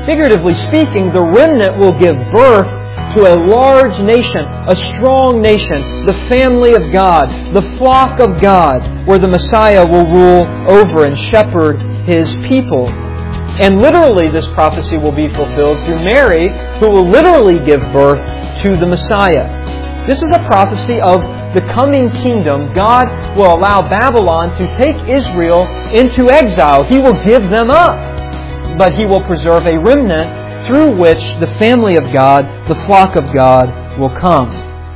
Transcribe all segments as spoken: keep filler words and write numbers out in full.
Figuratively speaking, the remnant will give birth to a large nation, a strong nation, the family of God, the flock of God, where the Messiah will rule over and shepherd His people. And literally this prophecy will be fulfilled through Mary, who will literally give birth to the Messiah. This is a prophecy of the coming kingdom. God will allow Babylon to take Israel into exile. He will give them up, but He will preserve a remnant through which the family of God, the flock of God, will come.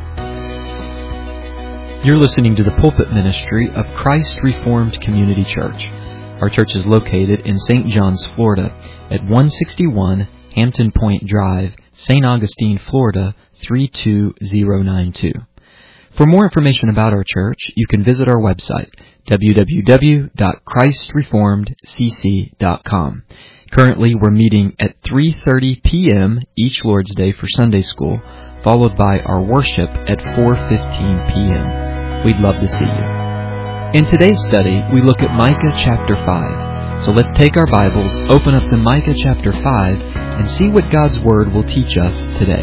You're listening to the pulpit ministry of Christ Reformed Community Church. Our church is located in Saint John's, Florida, at one sixty-one Hampton Point Drive, Saint Augustine, Florida, three two zero nine two. For more information about our church, you can visit our website, w w w dot christ reformed c c dot com. Currently, we're meeting at three thirty p.m. each Lord's Day for Sunday School, followed by our worship at four fifteen p.m. We'd love to see you. In today's study, we look at Micah chapter five. So let's take our Bibles, open up to Micah chapter five, and see what God's Word will teach us today.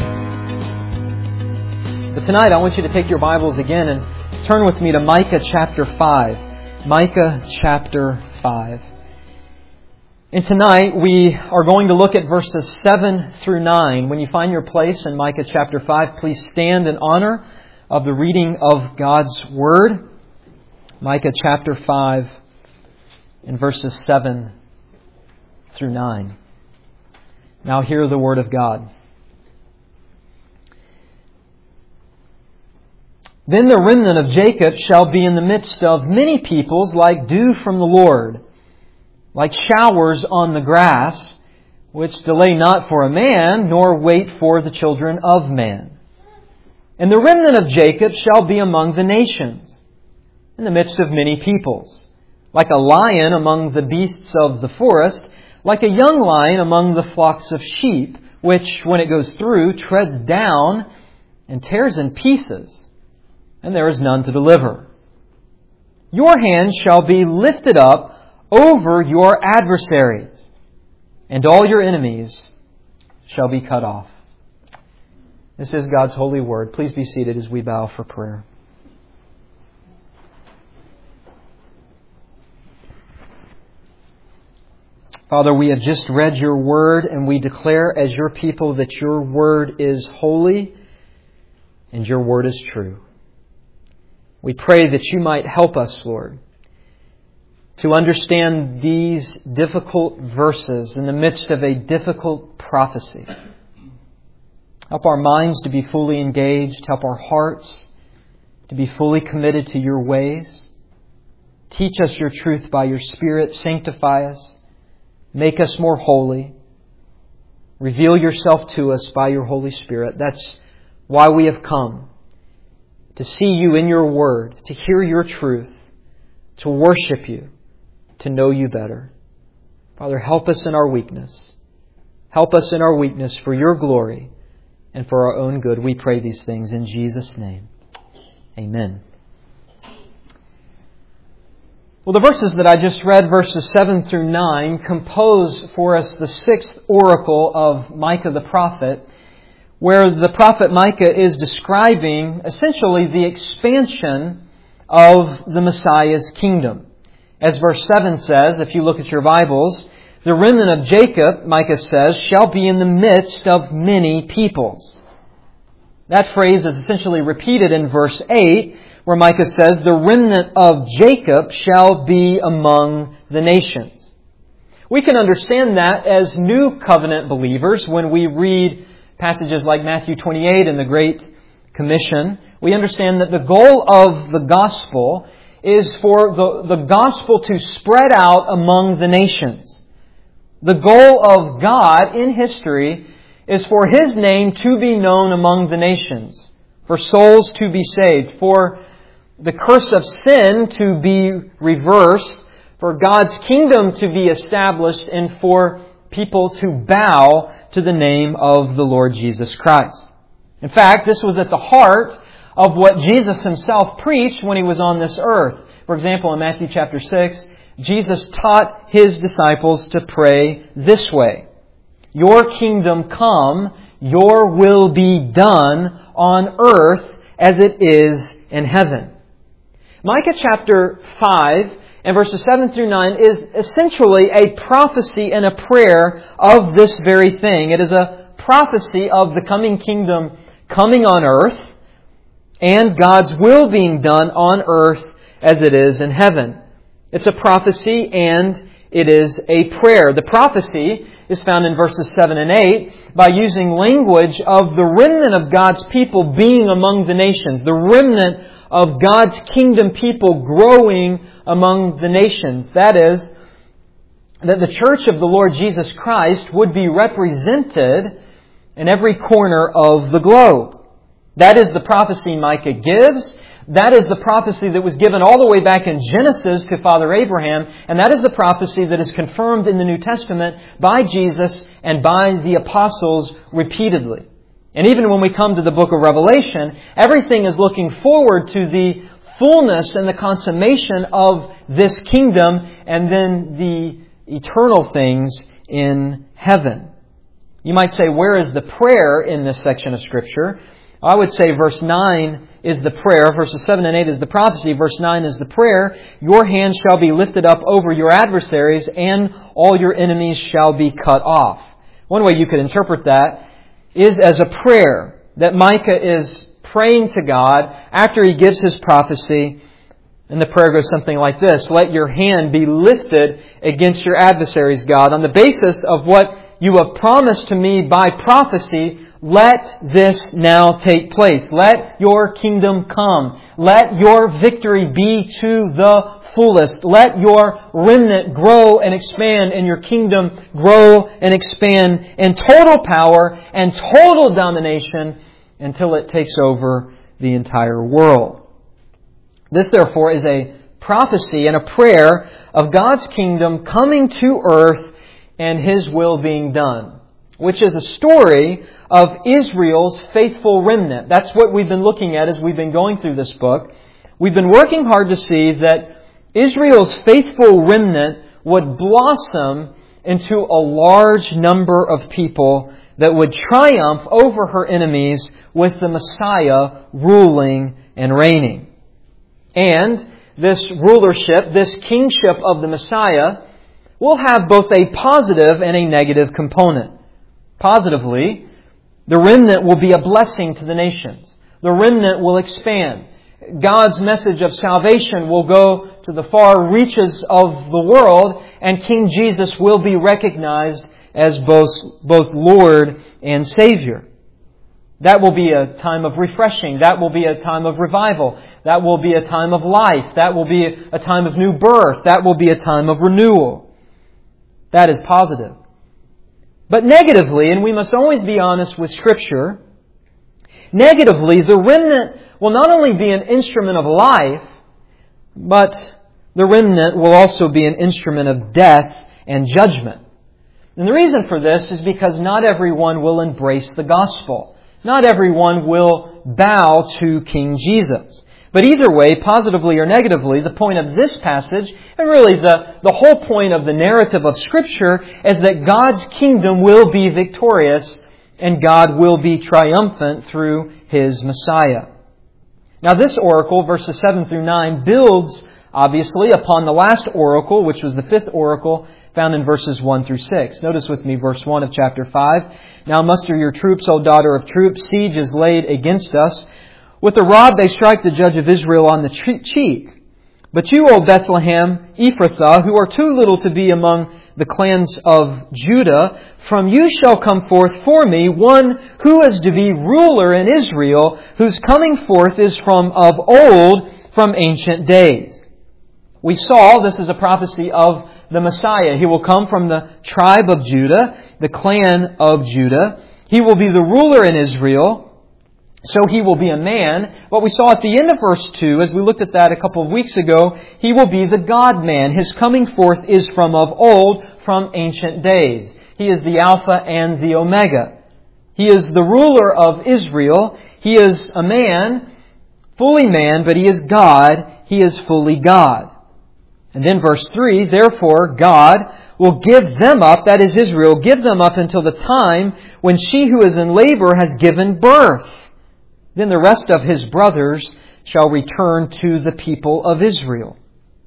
But tonight, I want you to take your Bibles again and turn with me to Micah chapter five. Micah chapter five. And tonight we are going to look at verses seven through nine. When you find your place in Micah chapter five, please stand in honor of the reading of God's Word. Micah chapter five and verses seven through nine. Now hear the Word of God. Then the remnant of Jacob shall be in the midst of many peoples like dew from the Lord, like showers on the grass, which delay not for a man, nor wait for the children of man. And the remnant of Jacob shall be among the nations, in the midst of many peoples, like a lion among the beasts of the forest, like a young lion among the flocks of sheep, which, when it goes through, treads down and tears in pieces, and there is none to deliver. Your hand shall be lifted up over your adversaries, and all your enemies shall be cut off. This is God's holy word. Please be seated as we bow for prayer. Father, we have just read your word, and we declare as your people that your word is holy and your word is true. We pray that you might help us, Lord, to understand these difficult verses in the midst of a difficult prophecy. Help our minds to be fully engaged. Help our hearts to be fully committed to your ways. Teach us your truth by your Spirit. Sanctify us. Make us more holy. Reveal yourself to us by your Holy Spirit. That's why we have come. To see you in your word. To hear your truth. To worship you. To know you better. Father, help us in our weakness. Help us in our weakness for your glory and for our own good. We pray these things in Jesus' name. Amen. Well, the verses that I just read, verses seven through nine, compose for us the sixth oracle of Micah the prophet, where the prophet Micah is describing essentially the expansion of the Messiah's kingdom. As verse seven says, if you look at your Bibles, the remnant of Jacob, Micah says, shall be in the midst of many peoples. That phrase is essentially repeated in verse eight, where Micah says, the remnant of Jacob shall be among the nations. We can understand that as New Covenant believers when we read passages like Matthew twenty-eight and the Great Commission. We understand that the goal of the gospel is for the, the gospel to spread out among the nations. The goal of God in history is for His name to be known among the nations, for souls to be saved, for the curse of sin to be reversed, for God's kingdom to be established, and for people to bow to the name of the Lord Jesus Christ. In fact, this was at the heart of what Jesus Himself preached when He was on this earth. For example, in Matthew chapter six, Jesus taught His disciples to pray this way. Your kingdom come, your will be done on earth as it is in heaven. Micah chapter five and verses seven through nine is essentially a prophecy and a prayer of this very thing. It is a prophecy of the coming kingdom coming on earth and God's will being done on earth as it is in heaven. It's a prophecy and it is a prayer. The prophecy is found in verses seven and eight by using language of the remnant of God's people being among the nations, the remnant of God's kingdom people growing among the nations. That is, that the church of the Lord Jesus Christ would be represented in every corner of the globe. That is the prophecy Micah gives. That is the prophecy that was given all the way back in Genesis to Father Abraham. And that is the prophecy that is confirmed in the New Testament by Jesus and by the apostles repeatedly. And even when we come to the book of Revelation, everything is looking forward to the fullness and the consummation of this kingdom and then the eternal things in heaven. You might say, where is the prayer in this section of Scripture? I would say verse nine is the prayer. Verses seven and eight is the prophecy. Verse nine is the prayer. Your hand shall be lifted up over your adversaries, and all your enemies shall be cut off. One way you could interpret that is as a prayer that Micah is praying to God after he gives his prophecy. And the prayer goes something like this: let your hand be lifted against your adversaries, God. On the basis of what you have promised to me by prophecy, let this now take place. Let your kingdom come. Let your victory be to the fullest. Let your remnant grow and expand and your kingdom grow and expand in total power and total domination until it takes over the entire world. This, therefore, is a prophecy and a prayer of God's kingdom coming to earth and His will being done, which is a story of Israel's faithful remnant. That's what we've been looking at as we've been going through this book. We've been working hard to see that Israel's faithful remnant would blossom into a large number of people that would triumph over her enemies with the Messiah ruling and reigning. And this rulership, this kingship of the Messiah, will have both a positive and a negative component. Positively, the remnant will be a blessing to the nations. The remnant will expand. God's message of salvation will go to the far reaches of the world, and King Jesus will be recognized as both, both Lord and Savior. That will be a time of refreshing. That will be a time of revival. That will be a time of life. That will be a time of new birth. That will be a time of renewal. That is positive. But negatively, and we must always be honest with Scripture, negatively, the remnant will not only be an instrument of life, but the remnant will also be an instrument of death and judgment. And the reason for this is because not everyone will embrace the gospel. Not everyone will bow to King Jesus. But either way, positively or negatively, the point of this passage, and really the, the whole point of the narrative of Scripture, is that God's kingdom will be victorious and God will be triumphant through His Messiah. Now this oracle, verses seven through nine, builds, obviously, upon the last oracle, which was the fifth oracle, found in verses one through six. Notice with me verse one of chapter five. Now muster your troops, O daughter of troops. Siege is laid against us. With a rod they strike the judge of Israel on the cheek. But you, O Bethlehem, Ephrathah, who are too little to be among the clans of Judah, from you shall come forth for me one who is to be ruler in Israel, whose coming forth is from of old, from ancient days. We saw this is a prophecy of the Messiah. He will come from the tribe of Judah, the clan of Judah. He will be the ruler in Israel. So He will be a man. What we saw at the end of verse two, as we looked at that a couple of weeks ago, He will be the God-man. His coming forth is from of old, from ancient days. He is the Alpha and the Omega. He is the ruler of Israel. He is a man, fully man, but He is God. He is fully God. And then verse three, therefore God will give them up, that is Israel, give them up until the time when she who is in labor has given birth. Then the rest of his brothers shall return to the people of Israel.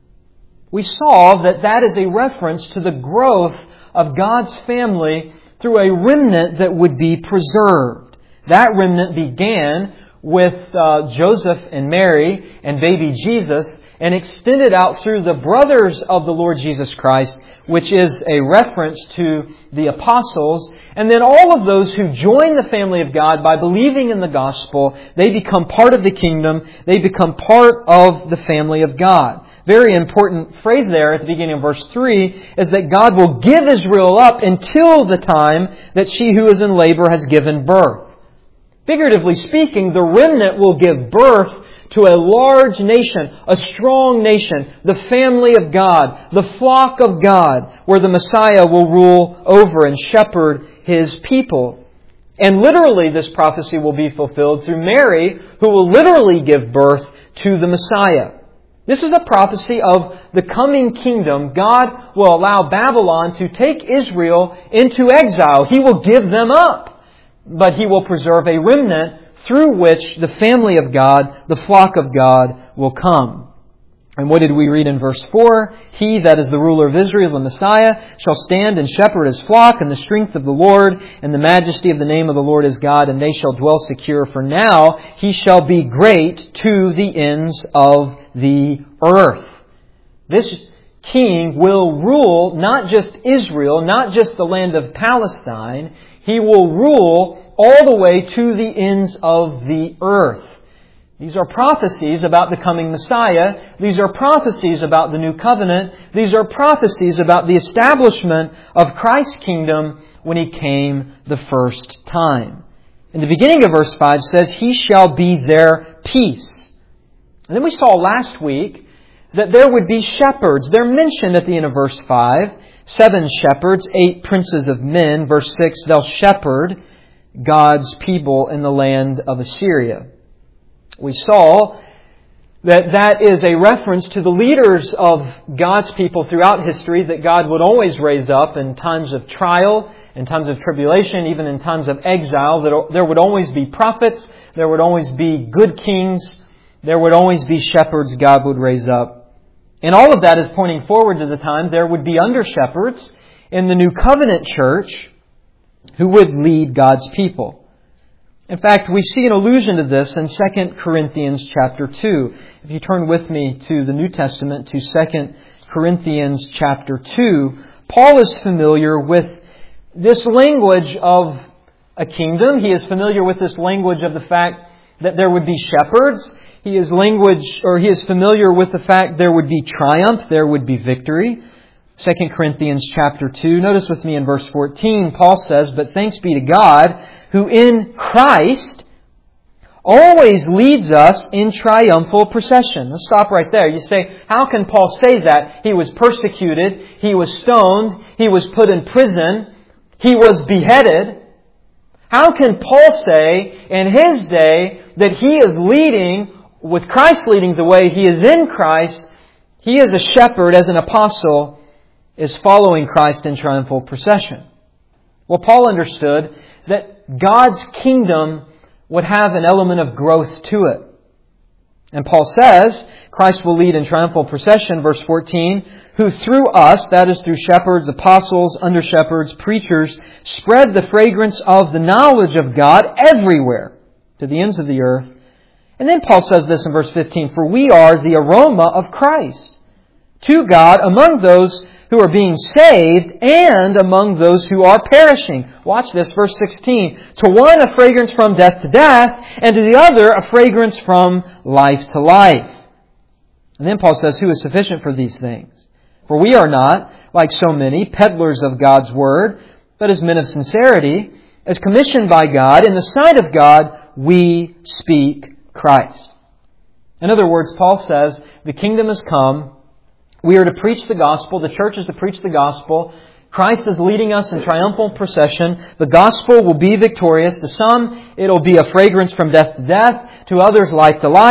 We saw that that is a reference to the growth of God's family through a remnant that would be preserved. That remnant began with uh, Joseph and Mary and baby Jesus and extended out through the brothers of the Lord Jesus Christ, which is a reference to the apostles. And then all of those who join the family of God by believing in the gospel, they become part of the kingdom. They become part of the family of God. Very important phrase there at the beginning of verse three is that God will give Israel up until the time that she who is in labor has given birth. Figuratively speaking, the remnant will give birth to a large nation, a strong nation, the family of God, the flock of God, where the Messiah will rule over and shepherd His people. And literally this prophecy will be fulfilled through Mary, who will literally give birth to the Messiah. This is a prophecy of the coming kingdom. God will allow Babylon to take Israel into exile. He will give them up, but He will preserve a remnant through which the family of God, the flock of God, will come. And what did we read in verse four? He, that is the ruler of Israel, the Messiah, shall stand and shepherd His flock in the strength of the Lord, and the majesty of the name of the Lord is God, and they shall dwell secure. For now He shall be great to the ends of the earth. This King will rule not just Israel, not just the land of Palestine. He will rule all the way to the ends of the earth. These are prophecies about the coming Messiah. These are prophecies about the new covenant. These are prophecies about the establishment of Christ's kingdom when He came the first time. In the beginning of verse five says, He shall be their peace. And then we saw last week that there would be shepherds. They're mentioned at the end of verse five. Seven shepherds, eight princes of men. Verse six, they'll shepherd God's people in the land of Assyria. We saw that that is a reference to the leaders of God's people throughout history that God would always raise up in times of trial, in times of tribulation, even in times of exile. That there would always be prophets, there would always be good kings, there would always be shepherds God would raise up. And all of that is pointing forward to the time there would be under-shepherds in the New Covenant church who would lead God's people. In fact, we see an allusion to this in Second Corinthians chapter two. If you turn with me to the New Testament, to Second Corinthians chapter two, Paul is familiar with this language of a kingdom. He is familiar with this language of the fact that there would be shepherds. He is language, or he is familiar with the fact there would be triumph, there would be victory. Second Corinthians chapter two. Notice with me in verse fourteen, Paul says, But thanks be to God, who in Christ always leads us in triumphal procession. Let's stop right there. You say, how can Paul say that? He was persecuted, he was stoned, he was put in prison, he was beheaded. How can Paul say in his day that he is leading, with Christ leading the way, he is in Christ, he is a shepherd as an apostle, is following Christ in triumphal procession? Well, Paul understood that God's kingdom would have an element of growth to it. And Paul says, Christ will lead in triumphal procession, verse fourteen, who through us, that is through shepherds, apostles, under-shepherds, preachers, spread the fragrance of the knowledge of God everywhere, to the ends of the earth. And then Paul says this in verse fifteen, For we are the aroma of Christ to God among those who are being saved and among those who are perishing. Watch this, verse sixteen. To one a fragrance from death to death, and to the other a fragrance from life to life. And then Paul says, Who is sufficient for these things? For we are not, like so many, peddlers of God's word, but as men of sincerity, as commissioned by God, in the sight of God, we speak Christ. In other words, Paul says, the kingdom has come. We are to preach the gospel. The church is to preach the gospel. Christ is leading us in triumphal procession. The gospel will be victorious. To some, it'll be a fragrance from death to death. To others, life to life.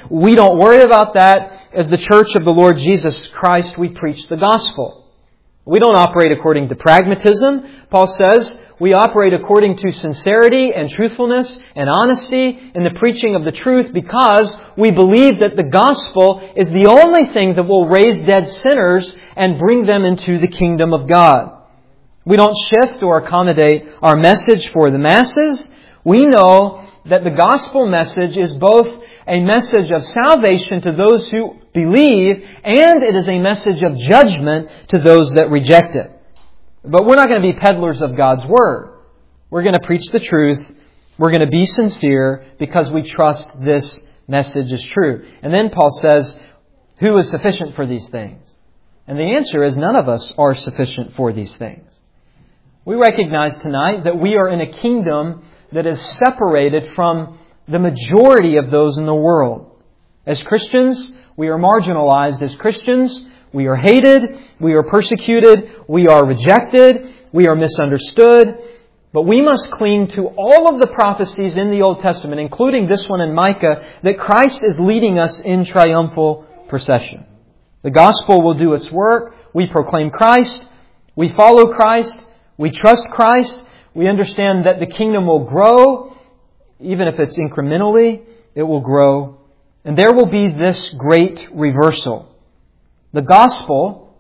we don't worry about that. As the church of the Lord Jesus Christ, we preach the gospel. We don't operate according to pragmatism. Paul says we operate according to sincerity and truthfulness and honesty in the preaching of the truth because we believe that the gospel is the only thing that will raise dead sinners and bring them into the kingdom of God. We don't shift or accommodate our message for the masses. We know that the gospel message is both a message of salvation to those who believe, and it is a message of judgment to those that reject it. But we're not going to be peddlers of God's Word. We're going to preach the truth. We're going to be sincere because we trust this message is true. And then Paul says, who is sufficient for these things? And the answer is none of us are sufficient for these things. We recognize tonight that we are in a kingdom that is separated from the majority of those in the world. As Christians, we are marginalized. As Christians, we are hated, we are persecuted, we are rejected, we are misunderstood. But we must cling to all of the prophecies in the Old Testament, including this one in Micah, that Christ is leading us in triumphal procession. The gospel will do its work. We proclaim Christ. We follow Christ. We trust Christ. We understand that the kingdom will grow. Even if it's incrementally, it will grow. And there will be this great reversal. The gospel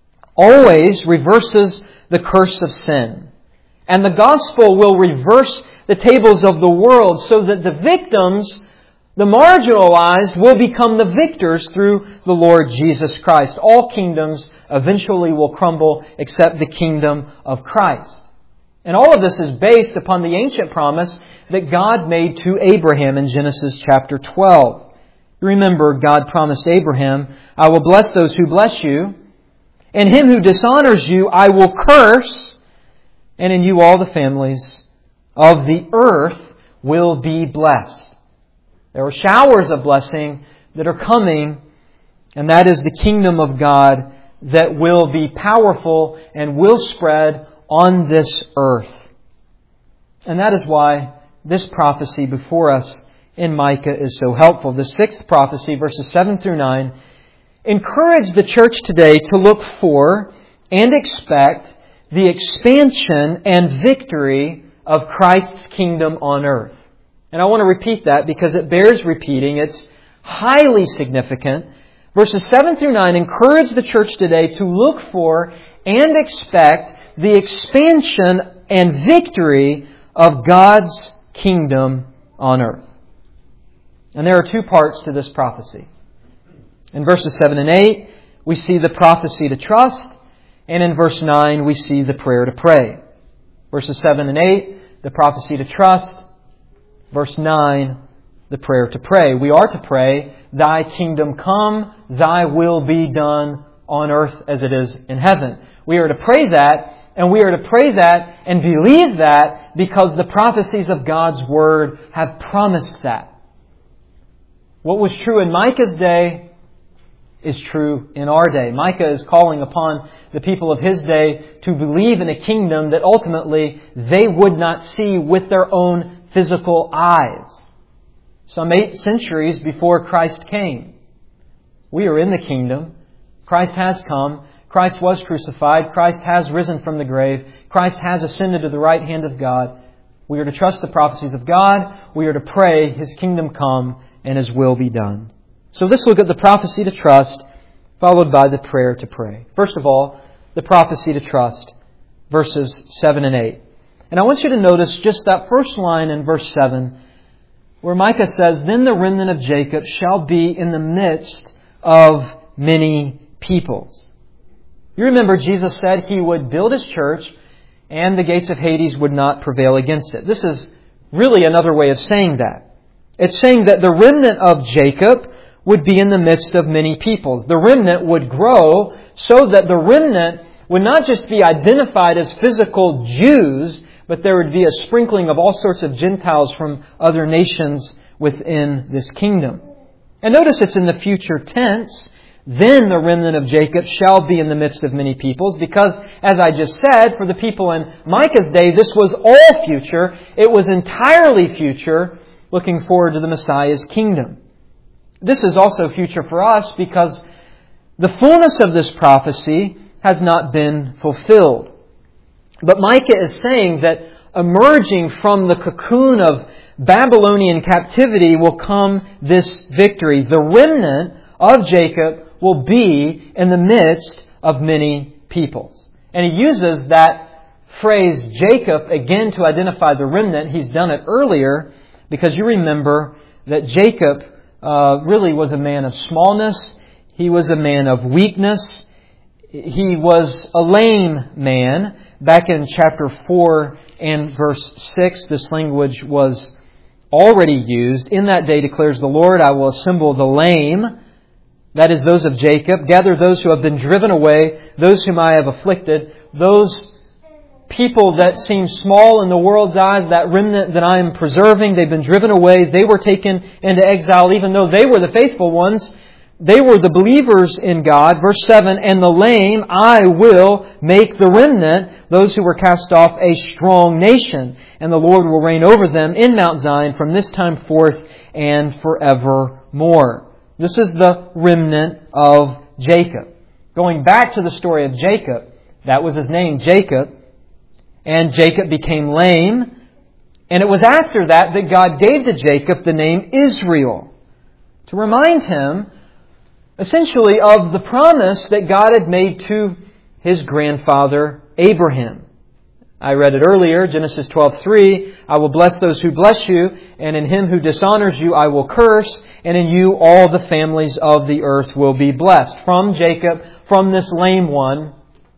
always reverses the curse of sin. And the gospel will reverse the tables of the world so that the victims, the marginalized, will become the victors through the Lord Jesus Christ. All kingdoms eventually will crumble except the kingdom of Christ. And all of this is based upon the ancient promise that God made to Abraham in Genesis chapter twelve. Remember, God promised Abraham, I will bless those who bless you, and him who dishonors you I will curse, and in you all the families of the earth will be blessed. There are showers of blessing that are coming, and that is the kingdom of God that will be powerful and will spread on this earth. And that is why this prophecy before us in Micah is so helpful. The sixth prophecy, verses seven through nine, encourage the church today to look for and expect the expansion and victory of Christ's kingdom on earth. And I want to repeat that because it bears repeating. It's highly significant. Verses seven through nine encourage the church today to look for and expect the expansion and victory of God's kingdom on earth. And there are two parts to this prophecy. In verses seven and eight, we see the prophecy to trust, and in verse nine, we see the prayer to pray. Verses seven and eight, the prophecy to trust. Verse nine, the prayer to pray. We are to pray, Thy kingdom come, Thy will be done on earth as it is in heaven. We are to pray that, and we are to pray that and believe that because the prophecies of God's Word have promised that. What was true in Micah's day is true in our day. Micah is calling upon the people of his day to believe in a kingdom that ultimately they would not see with their own physical eyes. Some eight centuries before Christ came. We are in the kingdom. Christ has come. Christ was crucified. Christ has risen from the grave. Christ has ascended to the right hand of God. We are to trust the prophecies of God. We are to pray His kingdom come and His will be done. So let's look at the prophecy to trust, followed by the prayer to pray. First of all, the prophecy to trust, verses seven and eight. And I want you to notice just that first line in verse seven, where Micah says, Then the remnant of Jacob shall be in the midst of many peoples. You remember Jesus said He would build His church and the gates of Hades would not prevail against it. This is really another way of saying that. It's saying that the remnant of Jacob would be in the midst of many peoples. The remnant would grow so that the remnant would not just be identified as physical Jews, but there would be a sprinkling of all sorts of Gentiles from other nations within this kingdom. And notice it's in the future tense. Then the remnant of Jacob shall be in the midst of many peoples, because, as I just said, for the people in Micah's day, this was all future. It was entirely future, looking forward to the Messiah's kingdom. This is also future for us because the fullness of this prophecy has not been fulfilled. But Micah is saying that emerging from the cocoon of Babylonian captivity will come this victory. The remnant of Jacob will be in the midst of many peoples. And he uses that phrase Jacob again to identify the remnant. He's done it earlier because you remember that Jacob uh, really was a man of smallness. He was a man of weakness. He was a lame man. Back in chapter four and verse six, this language was already used. In that day declares the Lord, I will assemble the lame, that is those of Jacob, gather those who have been driven away, those whom I have afflicted, those people that seem small in the world's eyes, that remnant that I am preserving. They've been driven away. They were taken into exile, even though they were the faithful ones. They were the believers in God. Verse seven, and the lame I will make the remnant, those who were cast off, a strong nation. And the Lord will reign over them in Mount Zion from this time forth and forevermore. This is the remnant of Jacob. Going back to the story of Jacob, that was his name, Jacob. And Jacob became lame. And it was after that that God gave to Jacob the name Israel, to remind him essentially of the promise that God had made to his grandfather Abraham. I read it earlier, Genesis twelve three, I will bless those who bless you, and in him who dishonors you I will curse, and in you all the families of the earth will be blessed. From Jacob, from this lame one,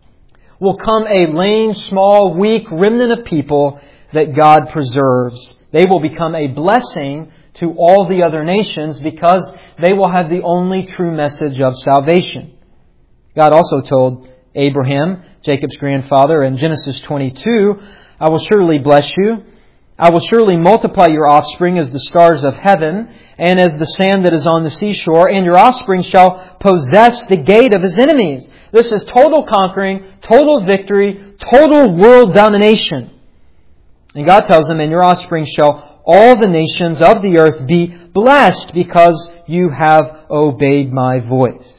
will come a lame, small, weak remnant of people that God preserves. They will become a blessing to all the other nations because they will have the only true message of salvation. God also told Abraham, Jacob's grandfather, in Genesis twenty-two, I will surely bless you. I will surely multiply your offspring as the stars of heaven and as the sand that is on the seashore, and your offspring shall possess the gate of his enemies. This is total conquering, total victory, total world domination. And God tells them, and your offspring shall all the nations of the earth be blessed because you have obeyed my voice.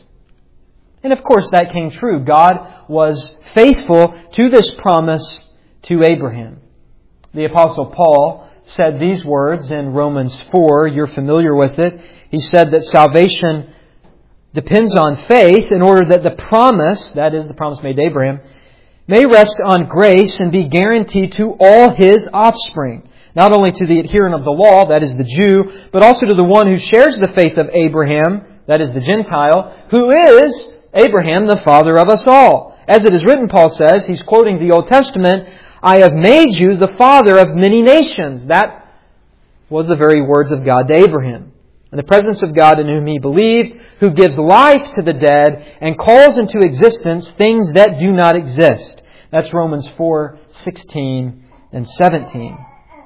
And of course that came true. God was faithful to this promise to Abraham. The Apostle Paul said these words in Romans four. You're familiar with it. He said that salvation depends on faith in order that the promise, that is the promise made to Abraham, may rest on grace and be guaranteed to all his offspring. Not only to the adherent of the law, that is the Jew, but also to the one who shares the faith of Abraham, that is the Gentile, who is Abraham, the father of us all. As it is written, Paul says, he's quoting the Old Testament, I have made you the father of many nations. That was the very words of God to Abraham. In the presence of God in whom he believed, who gives life to the dead and calls into existence things that do not exist. That's Romans four sixteen and seventeen.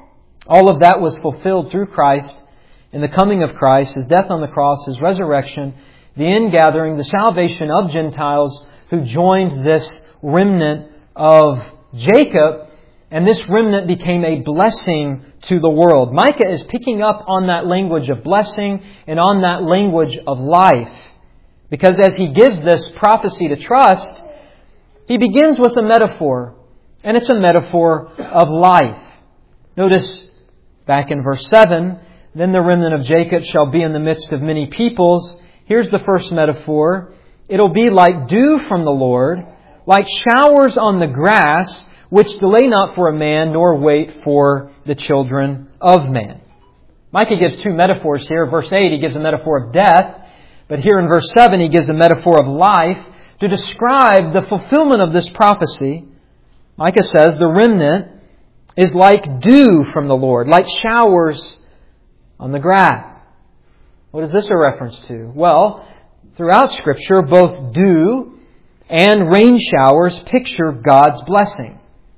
All of that was fulfilled through Christ in the coming of Christ, His death on the cross, His resurrection, the ingathering, the salvation of Gentiles who joined this remnant of Jacob, and this remnant became a blessing to the world. Micah is picking up on that language of blessing and on that language of life. Because as he gives this prophecy to trust, he begins with a metaphor. And it's a metaphor of life. Notice back in verse seven, then the remnant of Jacob shall be in the midst of many peoples. Here's the first metaphor. It'll be like dew from the Lord, like showers on the grass, which delay not for a man, nor wait for the children of man. Micah gives two metaphors here. Verse eight, he gives a metaphor of death. But here in verse seven, he gives a metaphor of life to describe the fulfillment of this prophecy. Micah says the remnant is like dew from the Lord, like showers on the grass. What is this a reference to? Well, throughout Scripture, both dew and rain showers picture God's blessing.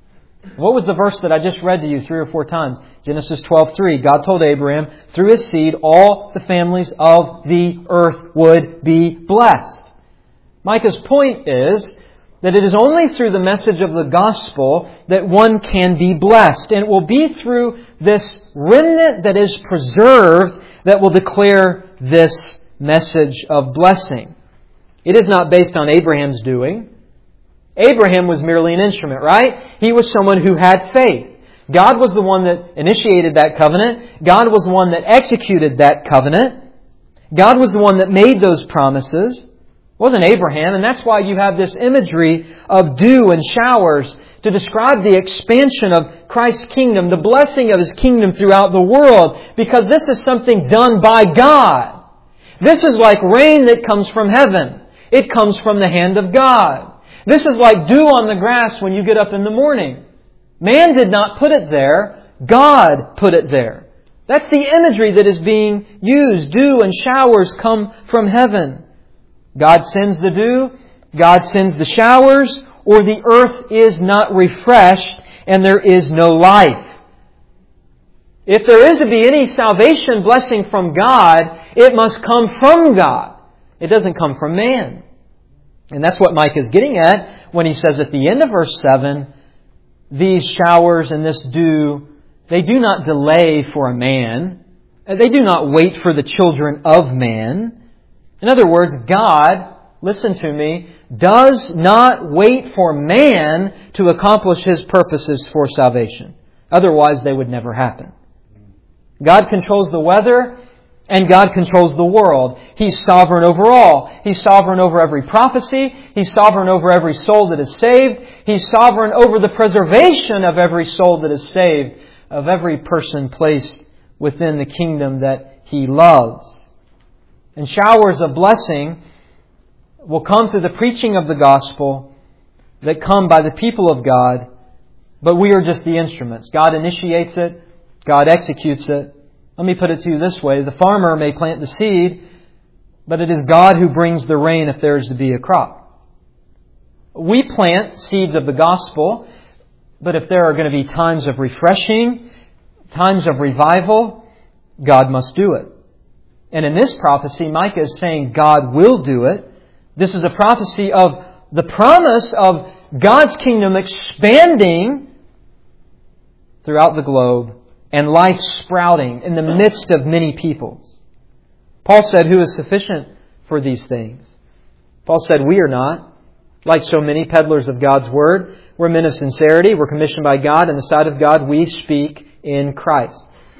What was the verse that I just read to you three or four times? Genesis twelve three. God told Abraham, through his seed, all the families of the earth would be blessed. Micah's point is that it is only through the message of the gospel that one can be blessed. And it will be through this remnant that is preserved that will declare this message of blessing. It is not based on Abraham's doing. Abraham was merely an instrument, right? He was someone who had faith. God was the one that initiated that covenant. God was the one that executed that covenant. God was the one that made those promises. It wasn't Abraham, and that's why you have this imagery of dew and showers to describe the expansion of Christ's kingdom, the blessing of His kingdom throughout the world, because this is something done by God. This is like rain that comes from heaven. It comes from the hand of God. This is like dew on the grass when you get up in the morning. Man did not put it there. God put it there. That's the imagery that is being used. Dew and showers come from heaven. God sends the dew. God sends the showers, or the earth is not refreshed and there is no life. If there is to be any salvation blessing from God, it must come from God. It doesn't come from man. And that's what Micah is getting at when he says at the end of verse seven, these showers and this dew, they do not delay for a man. They do not wait for the children of man. In other words, God, listen to me, does not wait for man to accomplish His purposes for salvation. Otherwise, they would never happen. God controls the weather, and God controls the world. He's sovereign over all. He's sovereign over every prophecy. He's sovereign over every soul that is saved. He's sovereign over the preservation of every soul that is saved, of every person placed within the kingdom that He loves. And showers of blessing will come through the preaching of the gospel that come by the people of God, but we are just the instruments. God initiates it. God executes it. Let me put it to you this way. The farmer may plant the seed, but it is God who brings the rain if there is to be a crop. We plant seeds of the gospel, but if there are going to be times of refreshing, times of revival, God must do it. And in this prophecy, Micah is saying God will do it. This is a prophecy of the promise of God's kingdom expanding throughout the globe and life sprouting in the midst of many peoples. Paul said, who is sufficient for these things? Paul said, we are not. Like so many peddlers of God's Word, we're men of sincerity. We're commissioned by God. In the sight of God, we speak in Christ.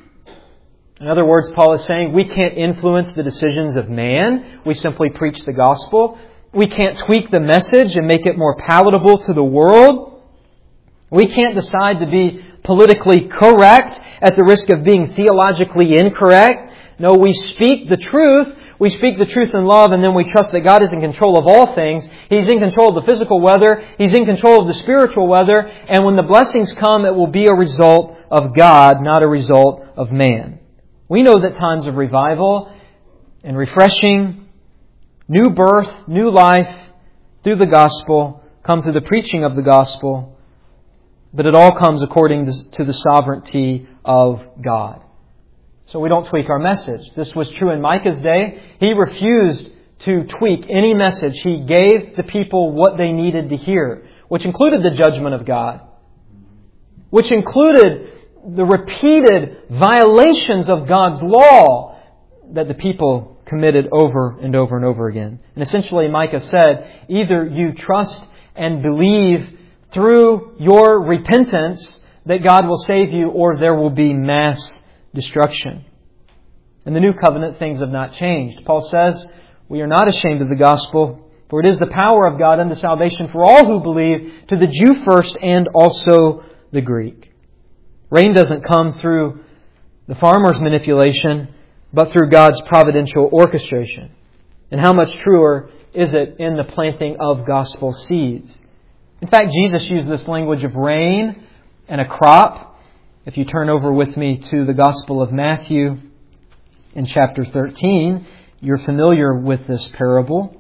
In other words, Paul is saying we can't influence the decisions of man. We simply preach the gospel. We can't tweak the message and make it more palatable to the world. We can't decide to be politically correct at the risk of being theologically incorrect. No, we speak the truth. We speak the truth in love, and then we trust that God is in control of all things. He's in control of the physical weather. He's in control of the spiritual weather. And when the blessings come, it will be a result of God, not a result of man. We know that times of revival and refreshing, new birth, new life through the gospel come through the preaching of the gospel, but it all comes according to the sovereignty of God. So we don't tweak our message. This was true in Micah's day. He refused to tweak any message. He gave the people what they needed to hear, which included the judgment of God, which included the repeated violations of God's law that the people committed over and over and over again. And essentially Micah said, either you trust and believe through your repentance that God will save you, or there will be mass destruction. In the new covenant, things have not changed. Paul says, we are not ashamed of the gospel, for it is the power of God unto salvation for all who believe, to the Jew first and also the Greek. Rain doesn't come through the farmer's manipulation, but through God's providential orchestration. And how much truer is it in the planting of gospel seeds? In fact, Jesus used this language of rain and a crop. If you turn over with me to the Gospel of Matthew in chapter thirteen, you're familiar with this parable.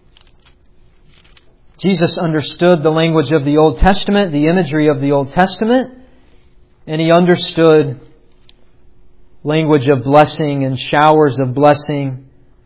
Jesus understood the language of the Old Testament, the imagery of the Old Testament, and He understood language of blessing and showers of blessing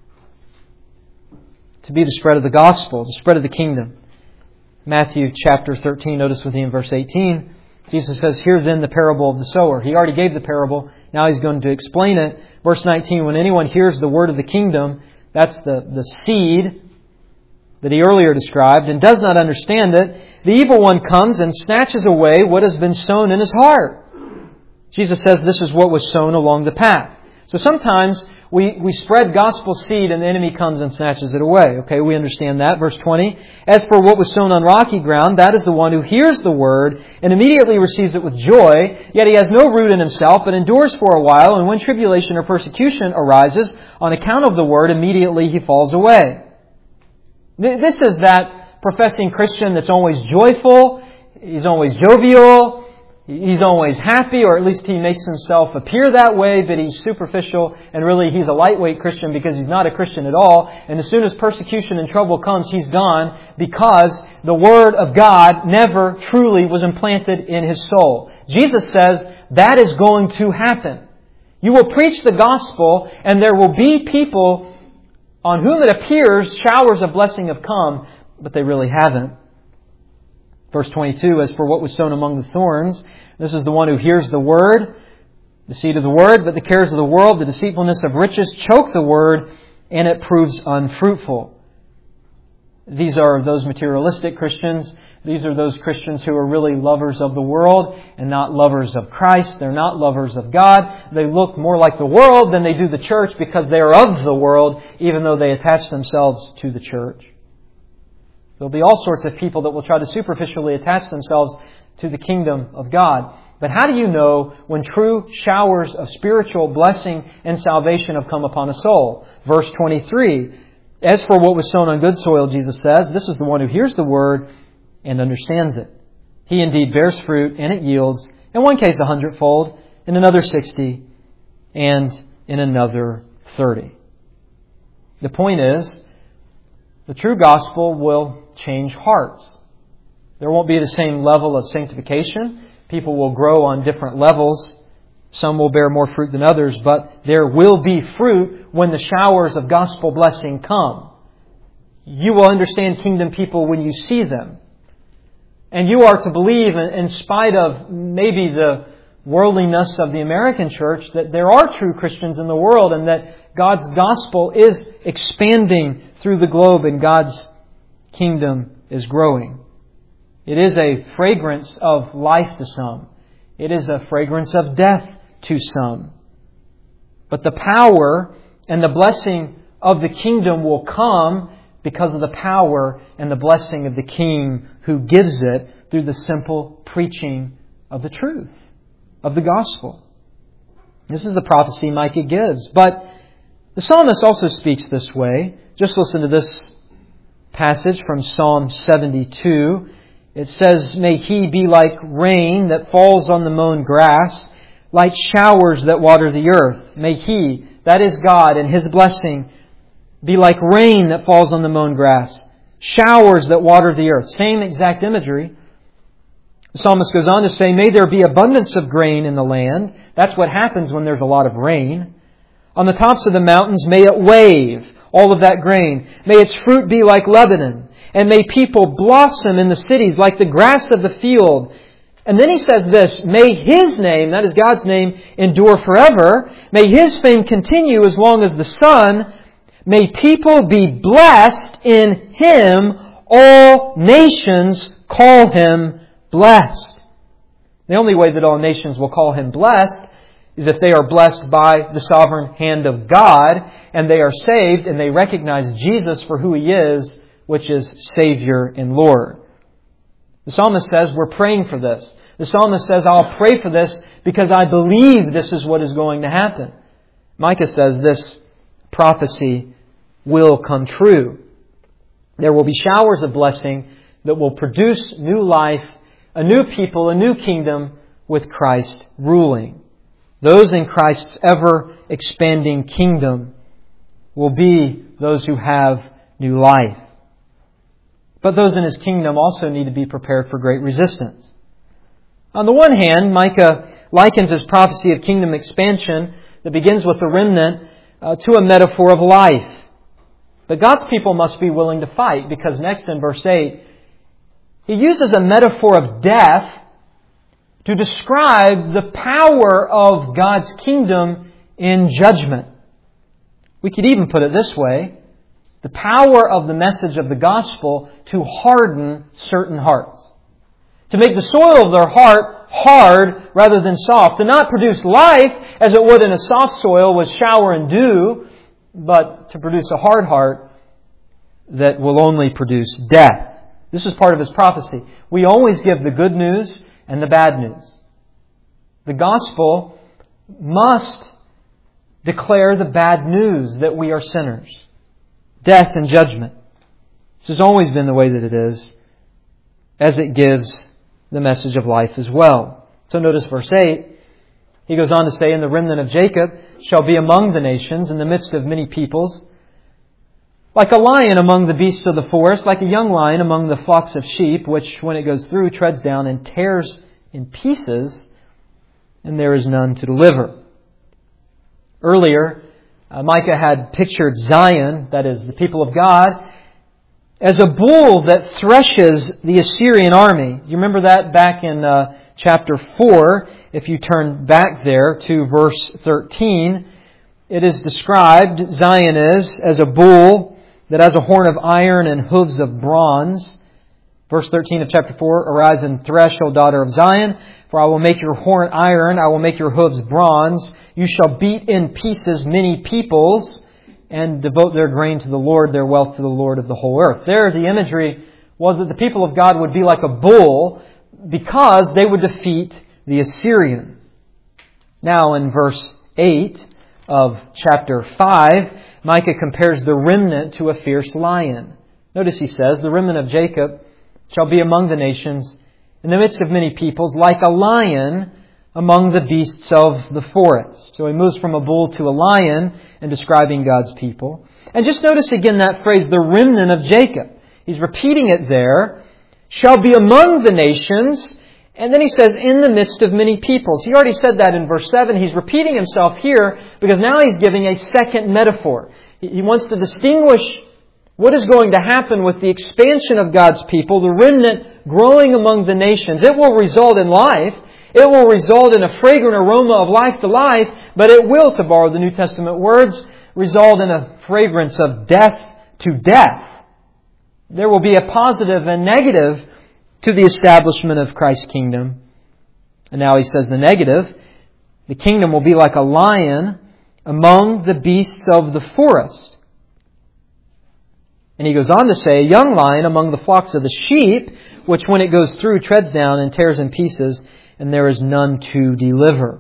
to be the spread of the gospel, the spread of the kingdom. Matthew chapter thirteen, notice with me in verse eighteen, Jesus says, hear then the parable of the sower. He already gave the parable. Now He's going to explain it. Verse nineteen, when anyone hears the word of the kingdom That's the, the seed that he earlier described, and does not understand it, the evil one comes and snatches away what has been sown in his heart. Jesus says this is what was sown along the path. So sometimes we, we spread gospel seed and the enemy comes and snatches it away. Okay, we understand that. Verse twenty, as for what was sown on rocky ground, that is the one who hears the word and immediately receives it with joy, yet he has no root in himself, but endures for a while, and when tribulation or persecution arises on account of the word, immediately he falls away. This is that professing Christian that's always joyful, he's always jovial, he's always happy, or at least he makes himself appear that way, but he's superficial, and really he's a lightweight Christian because he's not a Christian at all. And as soon as persecution and trouble comes, he's gone because the Word of God never truly was implanted in his soul. Jesus says that is going to happen. You will preach the gospel, and there will be people on whom it appears showers of blessing have come, but they really haven't. Verse twenty-two, as for what was sown among the thorns, this is the one who hears the word, the seed of the word, but the cares of the world, the deceitfulness of riches choke the word, and it proves unfruitful. These are those materialistic Christians. These are those Christians who are really lovers of the world and not lovers of Christ. They're not lovers of God. They look more like the world than they do the church because they are of the world, even though they attach themselves to the church. There'll be all sorts of people that will try to superficially attach themselves to the kingdom of God. But how do you know when true showers of spiritual blessing and salvation have come upon a soul? Verse twenty-three, as for what was sown on good soil, Jesus says, this is the one who hears the word and understands it. He indeed bears fruit, and it yields, in one case a hundredfold, in another sixty, and in another thirty. The point is, the true gospel will change hearts. There won't be the same level of sanctification. People will grow on different levels. Some will bear more fruit than others, but there will be fruit when the showers of gospel blessing come. You will understand kingdom people when you see them. And you are to believe, in spite of maybe the worldliness of the American church, that there are true Christians in the world and that God's gospel is expanding through the globe and God's kingdom is growing. It is a fragrance of life to some. It is a fragrance of death to some. But the power and the blessing of the kingdom will come because of the power and the blessing of the King who gives it through the simple preaching of the truth, of the gospel. This is the prophecy Micah gives. But the psalmist also speaks this way. Just listen to this passage from Psalm seventy-two. It says, may he be like rain that falls on the mown grass, like showers that water the earth. May he, that is God and His blessing, be like rain that falls on the mown grass, showers that water the earth. Same exact imagery. The psalmist goes on to say, may there be abundance of grain in the land. That's what happens when there's a lot of rain. On the tops of the mountains, may it wave, all of that grain. May its fruit be like Lebanon. And may people blossom in the cities like the grass of the field. And then he says this, may His name, that is God's name, endure forever. May His fame continue as long as the sun. May people be blessed in Him. All nations call Him blessed. The only way that all nations will call Him blessed is if they are blessed by the sovereign hand of God and they are saved and they recognize Jesus for who He is, which is Savior and Lord. The psalmist says, we're praying for this. The psalmist says, I'll pray for this because I believe this is what is going to happen. Micah says this prophecy will come true. There will be showers of blessing that will produce new life, a new people, a new kingdom with Christ ruling. Those in Christ's ever-expanding kingdom will be those who have new life. But those in His kingdom also need to be prepared for great resistance. On the one hand, Micah likens his prophecy of kingdom expansion that begins with the remnant uh, to a metaphor of life. But God's people must be willing to fight, because next in verse eight, he uses a metaphor of death to describe the power of God's kingdom in judgment. We could even put it this way. The power of the message of the gospel to harden certain hearts. To make the soil of their heart hard rather than soft. To not produce life as it would in a soft soil with shower and dew, but to produce a hard heart that will only produce death. This is part of His prophecy. We always give the good news and the bad news. The gospel must declare the bad news that we are sinners. Death and judgment. This has always been the way that it is, as it gives the message of life as well. So notice verse eight. He goes on to say, "And the remnant of Jacob shall be among the nations, in the midst of many peoples, like a lion among the beasts of the forest, like a young lion among the flocks of sheep, which when it goes through treads down and tears in pieces, and there is none to deliver." Earlier, uh, Micah had pictured Zion, that is, the people of God, as a bull that threshes the Assyrian army. Do you remember that back in uh, chapter four? If you turn back there to verse thirteen, it is described, Zion is, as a bull that has a horn of iron and hooves of bronze. Verse thirteen of chapter four, "Arise and thresh, O daughter of Zion, for I will make your horn iron, I will make your hooves bronze. You shall beat in pieces many peoples, and devote their grain to the Lord, their wealth to the Lord of the whole earth." There, the imagery was that the people of God would be like a bull because they would defeat the Assyrians. Now, in verse eight of chapter five, Micah compares the remnant to a fierce lion. Notice he says, "The remnant of Jacob shall be among the nations, in the midst of many peoples, like a lion among the beasts of the forest." So he moves from a bull to a lion in describing God's people. And just notice again that phrase, "the remnant of Jacob." He's repeating it there. "Shall be among the nations." And then he says, "in the midst of many peoples." He already said that in verse seven. He's repeating himself here because now he's giving a second metaphor. He wants to distinguish what is going to happen with the expansion of God's people, the remnant growing among the nations. It will result in life. It will result in a fragrant aroma of life to life, but it will, to borrow the New Testament words, result in a fragrance of death to death. There will be a positive and negative to the establishment of Christ's kingdom. And now he says the negative. The kingdom will be like a lion among the beasts of the forest. And he goes on to say, "A young lion among the flocks of the sheep, which when it goes through treads down and tears in pieces, and there is none to deliver."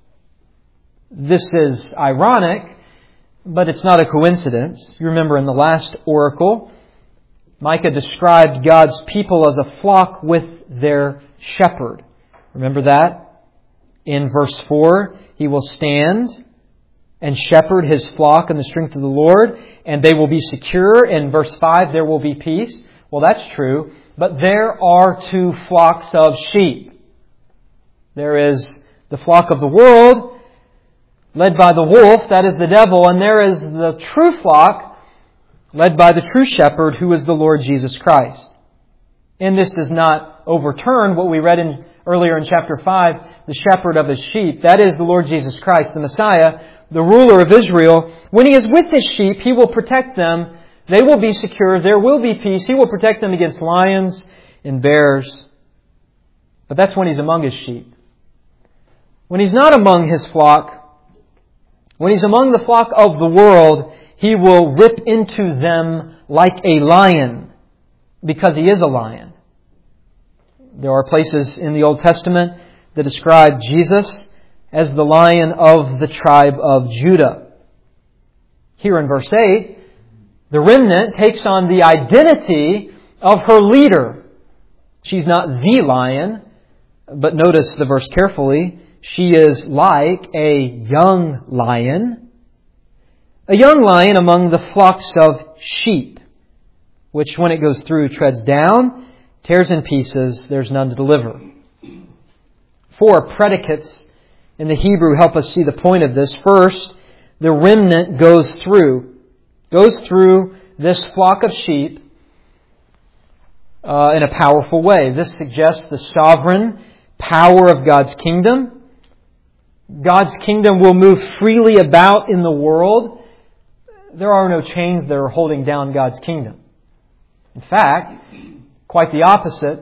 This is ironic, but it's not a coincidence. You remember in the last oracle, Micah described God's people as a flock with their shepherd. Remember that? In verse four, "He will stand and shepherd His flock in the strength of the Lord, and they will be secure." In verse five, "There will be peace." Well, that's true, but there are two flocks of sheep. There is the flock of the world, led by the wolf, that is the devil, and there is the true flock, led by the true shepherd, who is the Lord Jesus Christ. And this does not overturn what we read in earlier in chapter five, the shepherd of His sheep. That is the Lord Jesus Christ, the Messiah, the ruler of Israel. When He is with His sheep, He will protect them. They will be secure. There will be peace. He will protect them against lions and bears. But that's when He's among His sheep. When He's not among His flock, when He's among the flock of the world, He will rip into them like a lion, because He is a lion. There are places in the Old Testament that describe Jesus as the Lion of the tribe of Judah. Here in verse eight, the remnant takes on the identity of her leader. She's not the lion, but notice the verse carefully. She is like a young lion. A young lion among the flocks of sheep, which when it goes through treads down, tears in pieces, there's none to deliver. Four predicates in the Hebrew help us see the point of this. First, the remnant goes through. Goes through this flock of sheep uh, in a powerful way. This suggests the sovereign power of God's kingdom. God's kingdom will move freely about in the world. there are no chains that are holding down God's kingdom. In fact, quite the opposite.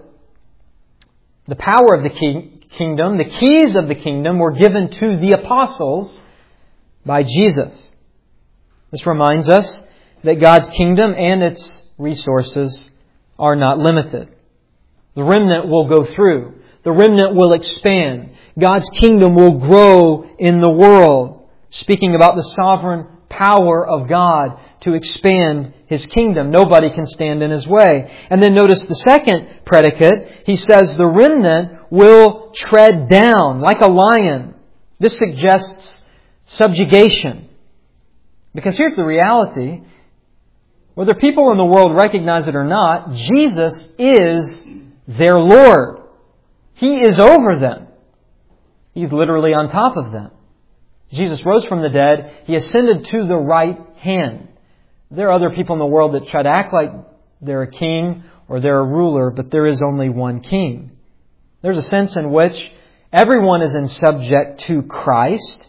The power of the king, kingdom, the keys of the kingdom were given to the apostles by Jesus. This reminds us that God's kingdom and its resources are not limited. The remnant will go through. The remnant will expand. God's kingdom will grow in the world. Speaking about the sovereign power of God to expand His kingdom. Nobody can stand in His way. And then notice the second predicate. He says the remnant will tread down like a lion. This suggests subjugation. Because here's the reality. Whether people in the world recognize it or not, Jesus is their Lord. He is over them. He's literally on top of them. Jesus rose from the dead. He ascended to the right hand. There are other people in the world that try to act like they're a king or they're a ruler, but there is only one king. There's a sense in which everyone is in subject to Christ.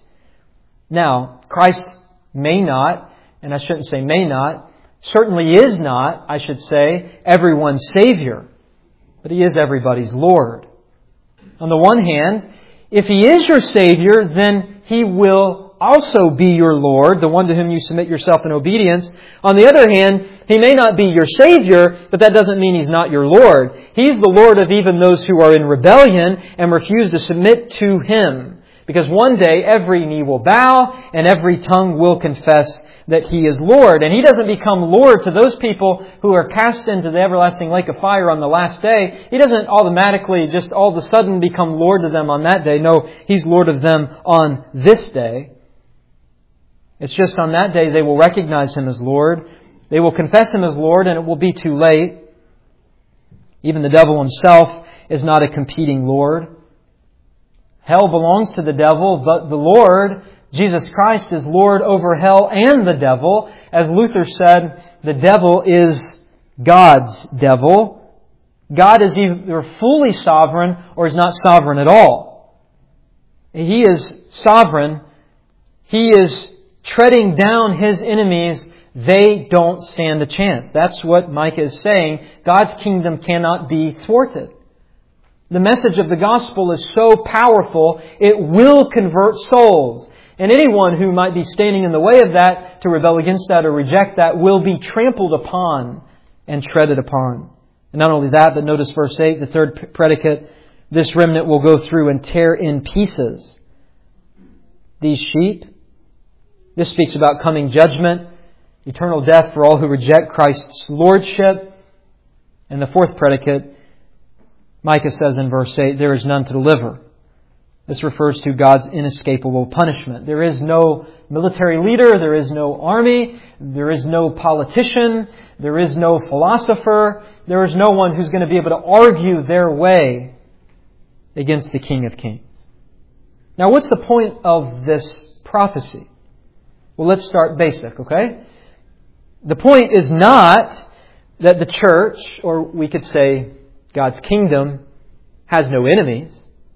Now, Christ may not, and I shouldn't say may not, certainly is not, I should say, everyone's Savior. But He is everybody's Lord. On the one hand, if He is your Savior, then He will also be your Lord, the one to whom you submit yourself in obedience. On the other hand, He may not be your Savior, but that doesn't mean He's not your Lord. He's the Lord of even those who are in rebellion and refuse to submit to Him. Because one day every knee will bow and every tongue will confess that He is Lord. And He doesn't become Lord to those people who are cast into the everlasting lake of fire on the last day. He doesn't automatically just all of a sudden become Lord to them on that day. No, He's Lord of them on this day. It's just on that day they will recognize Him as Lord. They will confess Him as Lord, and it will be too late. Even the devil himself is not a competing Lord. Hell belongs to the devil, but the Lord, Jesus Christ, is Lord over hell and the devil. As Luther said, the devil is God's devil. God is either fully sovereign or is not sovereign at all. He is sovereign. He is treading down His enemies. They don't stand a chance. That's what Micah is saying. God's kingdom cannot be thwarted. The message of the gospel is so powerful, it will convert souls. And anyone who might be standing in the way of that, to rebel against that or reject that, will be trampled upon and treaded upon. And not only that, but notice verse eight, the third predicate, this remnant will go through and tear in pieces these sheep. This speaks about coming judgment, eternal death for all who reject Christ's lordship. And the fourth predicate, Micah says in verse eight, there is none to deliver. This refers to God's inescapable punishment. There is no military leader, there is no army, there is no politician, there is no philosopher, there is no one who's going to be able to argue their way against the King of Kings. Now, what's the point of this prophecy? Well, let's start basic, okay? The point is not that the church, or we could say God's kingdom, has no enemies.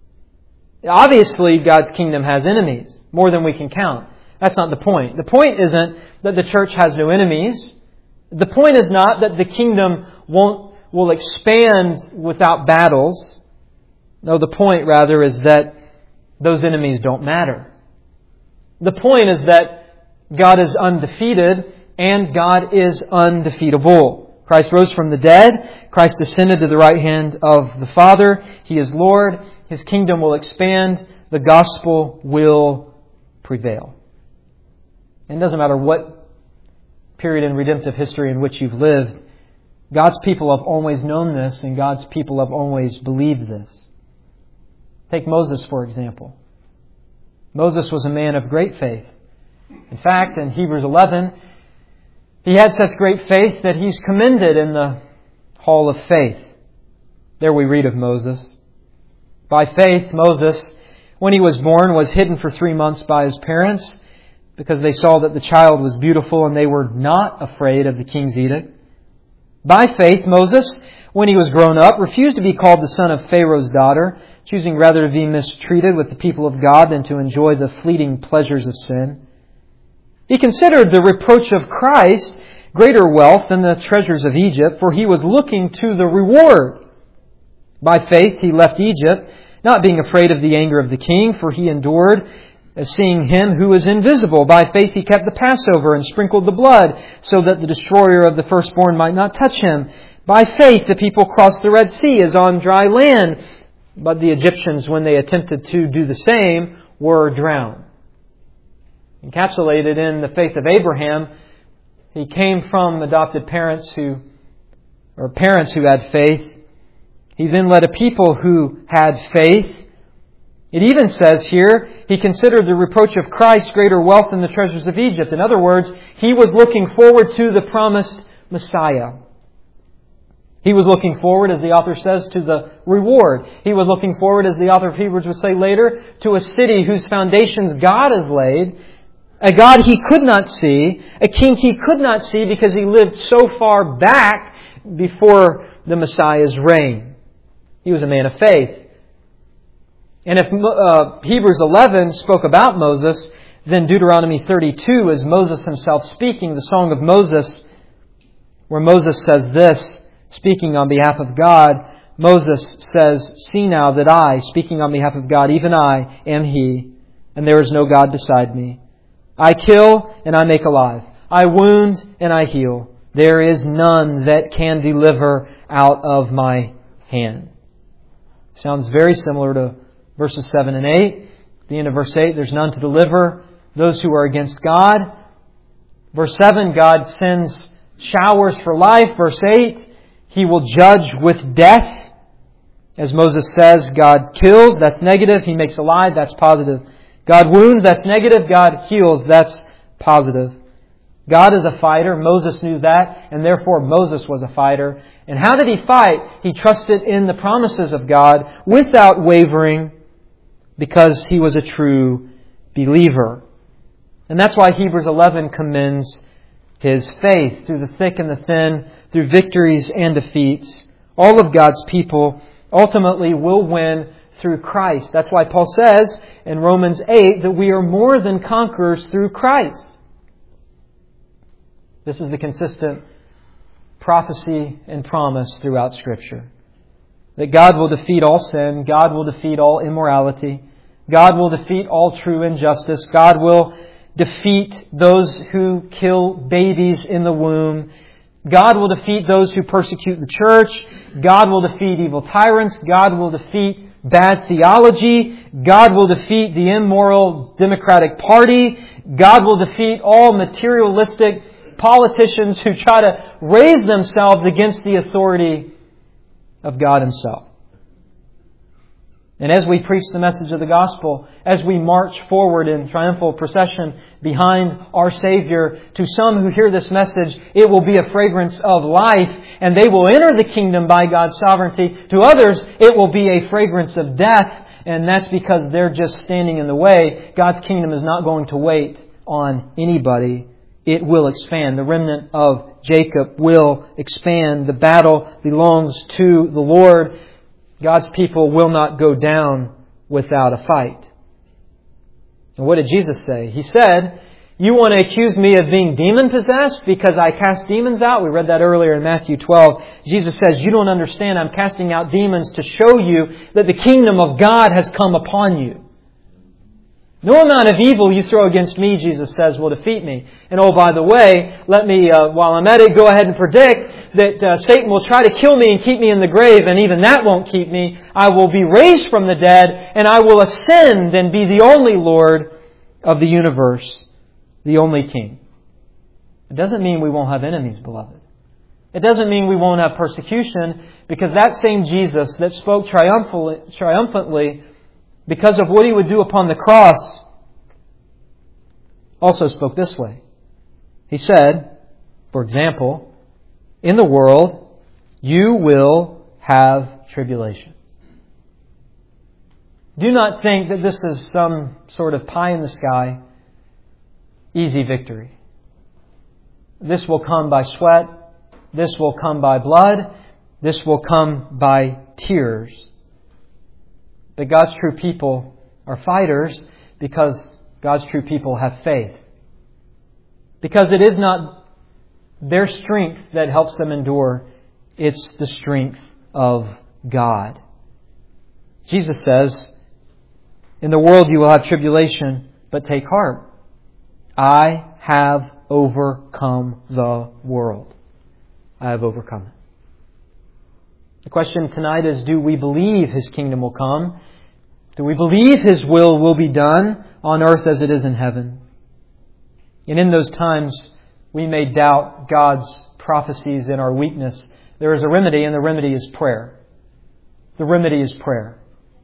Obviously, God's kingdom has enemies, more than we can count. That's not the point. The point isn't that the church has no enemies. The point is not that the kingdom won't will expand without battles. No, the point rather is that those enemies don't matter. The point is that God is undefeated and God is undefeatable. Christ rose from the dead. Christ ascended to the right hand of the Father. He is Lord. His kingdom will expand. The gospel will prevail. And it doesn't matter what period in redemptive history in which you've lived, God's people have always known this, and God's people have always believed this. Take Moses, for example. Moses was a man of great faith. In fact, in Hebrews eleven, he had such great faith that he's commended in the Hall of Faith. There we read of Moses. By faith, Moses, when he was born, was hidden for three months by his parents because they saw that the child was beautiful and they were not afraid of the king's edict. By faith, Moses, when he was grown up, refused to be called the son of Pharaoh's daughter, choosing rather to be mistreated with the people of God than to enjoy the fleeting pleasures of sin. He considered the reproach of Christ greater wealth than the treasures of Egypt, for he was looking to the reward. By faith he left Egypt, not being afraid of the anger of the king, for he endured as seeing Him who is invisible. By faith he kept the Passover and sprinkled the blood, so that the destroyer of the firstborn might not touch him. By faith the people crossed the Red Sea as on dry land, but the Egyptians, when they attempted to do the same, were drowned. Encapsulated in the faith of Abraham, he came from adopted parents who, or parents who had faith. He then led a people who had faith. It even says here, he considered the reproach of Christ greater wealth than the treasures of Egypt. In other words, he was looking forward to the promised Messiah. He was looking forward, as the author says, to the reward. He was looking forward, as the author of Hebrews would say later, to a city whose foundations God has laid, a God he could not see, a king he could not see because he lived so far back before the Messiah's reign. He was a man of faith. And if uh, Hebrews eleven spoke about Moses, then Deuteronomy thirty-two is Moses himself speaking, the Song of Moses, where Moses says this, speaking on behalf of God. Moses says, "See now that I, speaking on behalf of God, even I, am He, and there is no God beside me. I kill and I make alive. I wound and I heal. There is none that can deliver out of my hand." Sounds very similar to verses seven and eight. At the end of verse eight, there's none to deliver those who are against God. Verse seven, God sends showers for life. Verse eight, He will judge with death. As Moses says, God kills, that's negative. He makes alive, that's positive. God wounds, that's negative. God heals, that's positive. God is a fighter. Moses knew that, and therefore Moses was a fighter. And how did he fight? He trusted in the promises of God without wavering, because he was a true believer. And that's why Hebrews eleven commends his faith through the thick and the thin, through victories and defeats. All of God's people ultimately will win through Christ. That's why Paul says in Romans eight that we are more than conquerors through Christ. This is the consistent prophecy and promise throughout Scripture. That God will defeat all sin. God will defeat all immorality. God will defeat all true injustice. God will defeat those who kill babies in the womb. God will defeat those who persecute the church. God will defeat evil tyrants. God will defeat bad theology. God will defeat the immoral Democratic Party. God will defeat all materialistic politicians who try to raise themselves against the authority of God Himself. And as we preach the message of the gospel, as we march forward in triumphal procession behind our Savior, to some who hear this message, it will be a fragrance of life, and they will enter the kingdom by God's sovereignty. To others, it will be a fragrance of death, and that's because they're just standing in the way. God's kingdom is not going to wait on anybody. It will expand. The remnant of Jacob will expand. The battle belongs to the Lord. God's people will not go down without a fight. And what did Jesus say? He said, "You want to accuse me of being demon-possessed because I cast demons out?" We read that earlier in Matthew twelve. Jesus says, "You don't understand. I'm casting out demons to show you that the kingdom of God has come upon you. No amount of evil you throw against me," Jesus says, "will defeat me." And oh, by the way, let me, uh, while I'm at it, go ahead and predict that uh, Satan will try to kill me and keep me in the grave, and even that won't keep me. I will be raised from the dead, and I will ascend and be the only Lord of the universe, the only King. It doesn't mean we won't have enemies, beloved. It doesn't mean we won't have persecution, because that same Jesus that spoke triumphantly, triumphantly because of what He would do upon the cross, also spoke this way. He said, for example, "In the world you will have tribulation." Do not think that this is some sort of pie in the sky, easy victory. This will come by sweat. This will come by blood. This will come by tears. But God's true people are fighters because God's true people have faith. Because it is not their strength that helps them endure. It's the strength of God. Jesus says, in the world you will have tribulation, but take heart. I have overcome the world. I have overcome it. The question tonight is, do we believe His kingdom will come? Do we believe His will will be done on earth as it is in heaven? And in those times, we may doubt God's prophecies in our weakness. There is a remedy, and the remedy is prayer. The remedy is prayer.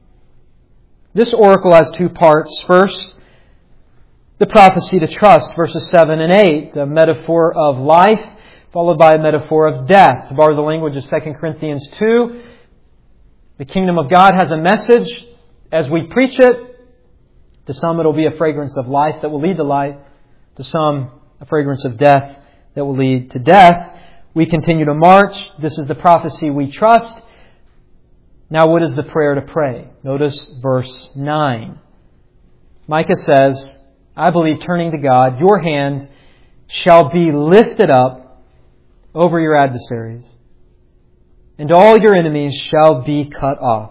This oracle has two parts. First, the prophecy to trust, verses seven and eight, the metaphor of life, followed by a metaphor of death. To borrow the language of Second Corinthians two, the kingdom of God has a message. As we preach it, to some it will be a fragrance of life that will lead to life. To some, a fragrance of death that will lead to death. We continue to march. This is the prophecy we trust. Now, what is the prayer to pray? Notice verse nine. Micah says, I believe, turning to God, your hand shall be lifted up over your adversaries, and all your enemies shall be cut off.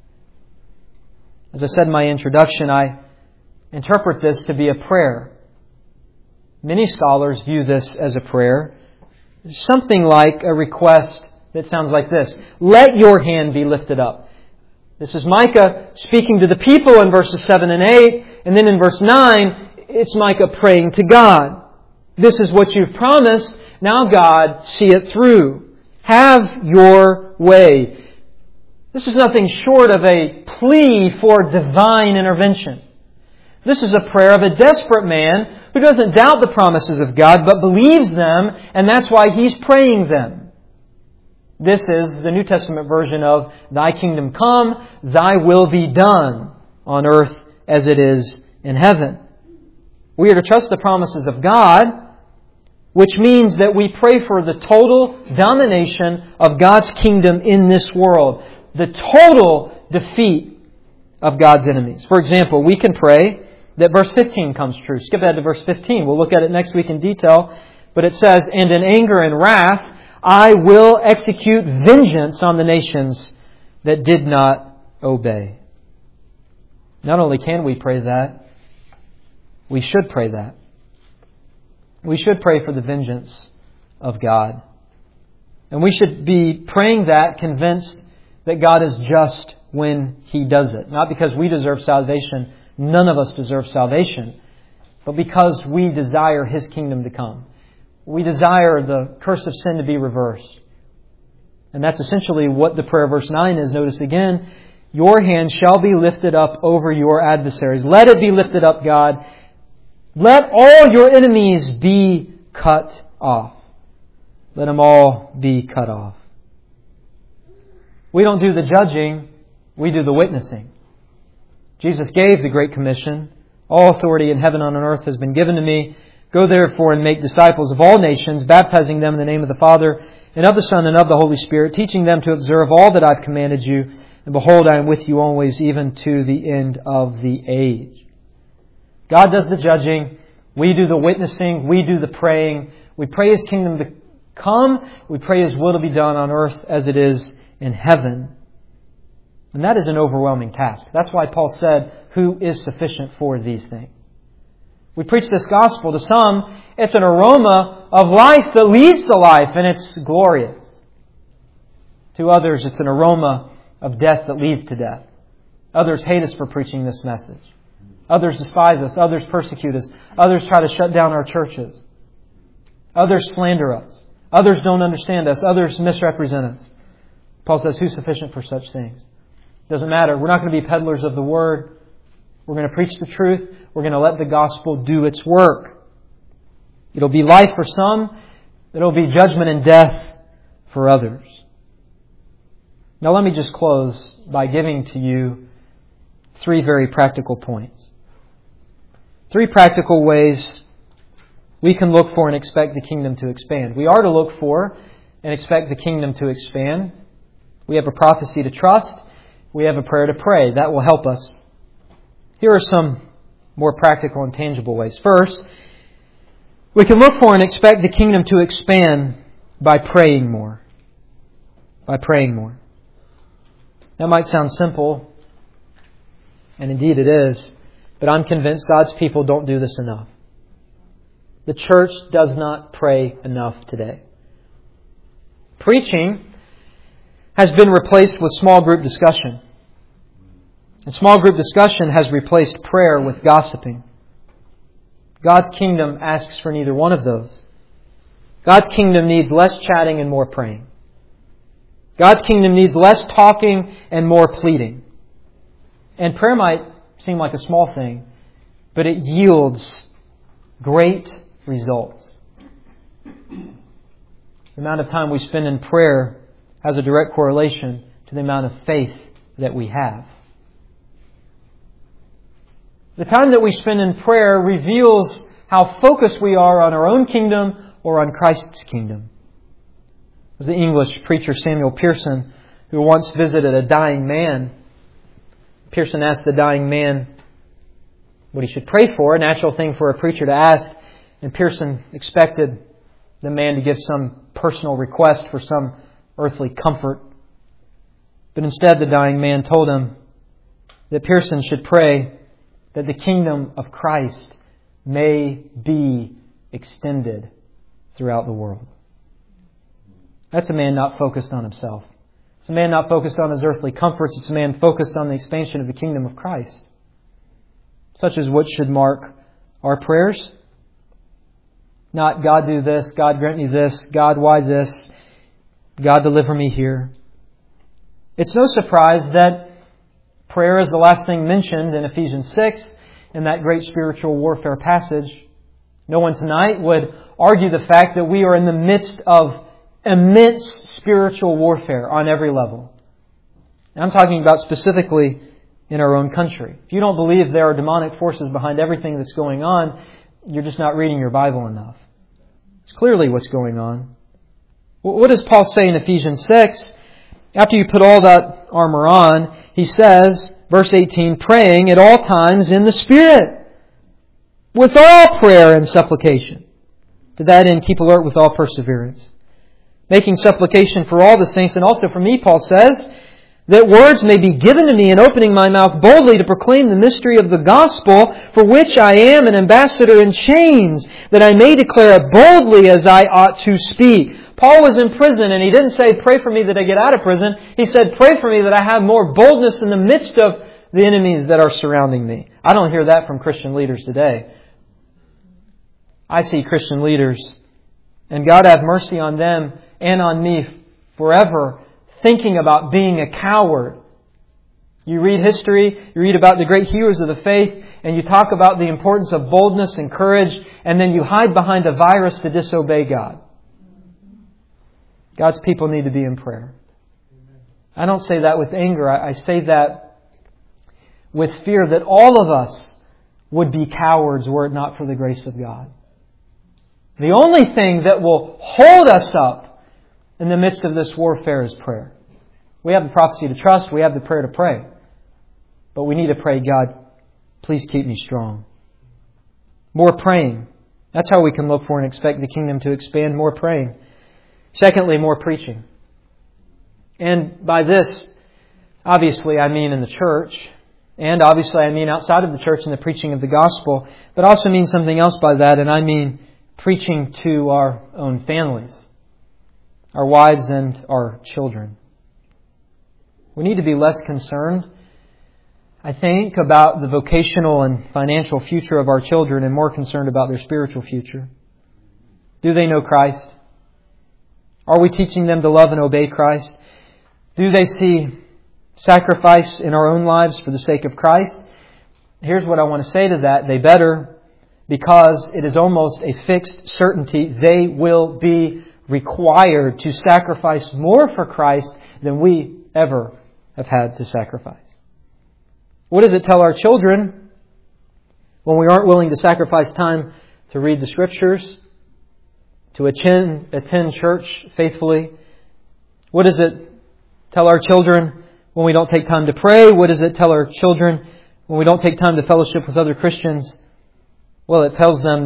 As I said in my introduction, I interpret this to be a prayer. Many scholars view this as a prayer. Something like a request that sounds like this. Let your hand be lifted up. This is Micah speaking to the people in verses seven and eight. And then in verse nine, it's Micah praying to God. This is what you've promised. Now God, see it through. Have your way. This is nothing short of a plea for divine intervention. This is a prayer of a desperate man who doesn't doubt the promises of God, but believes them, and that's why he's praying them. This is the New Testament version of Thy kingdom come, Thy will be done on earth as it is in heaven. We are to trust the promises of God, which means that we pray for the total domination of God's kingdom in this world. The total defeat of God's enemies. For example, we can pray that verse fifteen comes true. Skip ahead to verse fifteen. We'll look at it next week in detail. But it says, and in anger and wrath, I will execute vengeance on the nations that did not obey. Not only can we pray that, we should pray that. We should pray for the vengeance of God. And we should be praying that convinced that God is just when He does it. Not because we deserve salvation. None of us deserve salvation. But because we desire His kingdom to come. We desire the curse of sin to be reversed. And that's essentially what the prayer of verse nine is. Notice again, your hand shall be lifted up over your adversaries. Let it be lifted up, God. Let all your enemies be cut off. Let them all be cut off. We don't do the judging, we do the witnessing. Jesus gave the Great Commission. All authority in heaven and on earth has been given to me. Go therefore and make disciples of all nations, baptizing them in the name of the Father and of the Son and of the Holy Spirit, teaching them to observe all that I've commanded you. And behold, I am with you always, even to the end of the age. God does the judging. We do the witnessing. We do the praying. We pray His kingdom to come. We pray His will to be done on earth as it is in heaven. And that is an overwhelming task. That's why Paul said, who is sufficient for these things? We preach this gospel. To some, it's an aroma of life that leads to life, and it's glorious. To others, it's an aroma of death that leads to death. Others hate us for preaching this message. Others despise us. Others persecute us. Others try to shut down our churches. Others slander us. Others don't understand us. Others misrepresent us. Paul says, who's sufficient for such things? Doesn't matter. We're not going to be peddlers of the Word. We're going to preach the truth. We're going to let the gospel do its work. It'll be life for some. It'll be judgment and death for others. Now let me just close by giving to you three very practical points. Three practical ways we can look for and expect the kingdom to expand. We are to look for and expect the kingdom to expand. We have a prophecy to trust. We have a prayer to pray. That will help us. Here are some more practical and tangible ways. First, We can look for and expect the kingdom to expand by praying more. By praying more. That might sound simple, and indeed it is, but I'm convinced God's people don't do this enough. The church does not pray enough today. Preaching has been replaced with small group discussion. And small group discussion has replaced prayer with gossiping. God's kingdom asks for neither one of those. God's kingdom needs less chatting and more praying. God's kingdom needs less talking and more pleading. And prayer might seem like a small thing, but it yields great results. The amount of time we spend in prayer has a direct correlation to the amount of faith that we have. The time that we spend in prayer reveals how focused we are on our own kingdom or on Christ's kingdom. As the English preacher Samuel Pearson, who once visited a dying man, Pearson asked the dying man what he should pray for, a natural thing for a preacher to ask, and Pearson expected the man to give some personal request for some earthly comfort. But instead the dying man told him that Pearson should pray that the kingdom of Christ may be extended throughout the world. That's a man not focused on himself. It's a man not focused on his earthly comforts. It's a man focused on the expansion of the kingdom of Christ. Such is what should mark our prayers. Not, God do this, God grant me this, God why this, God deliver me here. It's no surprise that prayer is the last thing mentioned in Ephesians six in that great spiritual warfare passage. No one tonight would argue the fact that we are in the midst of immense spiritual warfare on every level. And I'm talking about specifically in our own country. If you don't believe there are demonic forces behind everything that's going on, you're just not reading your Bible enough. It's clearly what's going on. What does Paul say in Ephesians six? After you put all that armor on, he says, verse eighteen, praying at all times in the Spirit, with all prayer and supplication. To that end, keep alert with all perseverance, making supplication for all the saints, and also for me, Paul says, that words may be given to me in opening my mouth boldly to proclaim the mystery of the gospel, for which I am an ambassador in chains, that I may declare it boldly as I ought to speak. Paul was in prison, and he didn't say, pray for me that I get out of prison. He said, pray for me that I have more boldness in the midst of the enemies that are surrounding me. I don't hear that from Christian leaders today. I see Christian leaders, and God have mercy on them and on me forever, thinking about being a coward. You read history, you read about the great heroes of the faith, and you talk about the importance of boldness and courage, and then you hide behind a virus to disobey God. God's people need to be in prayer. I don't say that with anger. I say that with fear that all of us would be cowards were it not for the grace of God. The only thing that will hold us up in the midst of this warfare is prayer. We have the prophecy to trust. We have the prayer to pray. But we need to pray, God, please keep me strong. More praying. That's how we can look for and expect the kingdom to expand. More praying. Secondly, more preaching. And by this, obviously, I mean in the church. And obviously, I mean outside of the church in the preaching of the gospel. But I also mean something else by that, and I mean preaching to our own families, our wives and our children. We need to be less concerned, I think, about the vocational and financial future of our children and more concerned about their spiritual future. Do they know Christ? Are we teaching them to love and obey Christ? Do they see sacrifice in our own lives for the sake of Christ? Here's what I want to say to that. They better, because it is almost a fixed certainty, they will be required to sacrifice more for Christ than we ever have had to sacrifice. What does it tell our children when we aren't willing to sacrifice time to read the Scriptures, to attend, attend church faithfully? What does it tell our children when we don't take time to pray? What does it tell our children when we don't take time to fellowship with other Christians? Well, it tells them that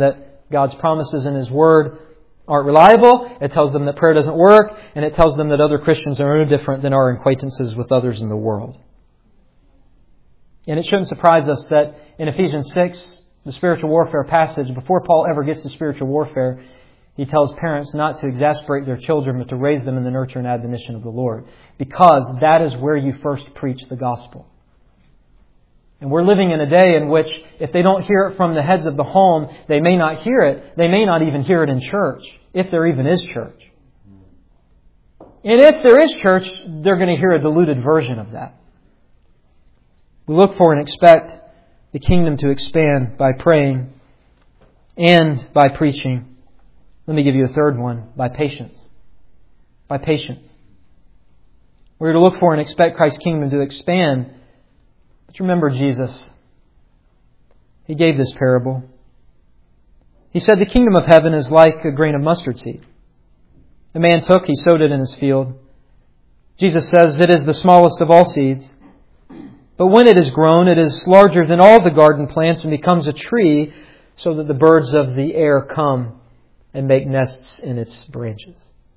God's promises in His Word aren't reliable. It tells them that prayer doesn't work. And it tells them that other Christians are no different than our acquaintances with others in the world. And it shouldn't surprise us that in Ephesians six, the spiritual warfare passage, before Paul ever gets to spiritual warfare, he tells parents not to exasperate their children, but to raise them in the nurture and admonition of the Lord. Because that is where you first preach the gospel. And we're living in a day in which if they don't hear it from the heads of the home, they may not hear it. They may not even hear it in church, if there even is church. And if there is church, they're going to hear a diluted version of that. We look for and expect the kingdom to expand by praying and by preaching. Let me give you a third one, by patience. By patience. We're to look for and expect Christ's kingdom to expand. But remember Jesus. He gave this parable. He said, the kingdom of heaven is like a grain of mustard seed. A man took, he sowed it in his field. Jesus says it is the smallest of all seeds. But when it is grown, it is larger than all the garden plants and becomes a tree, so that the birds of the air come and make nests in its branches.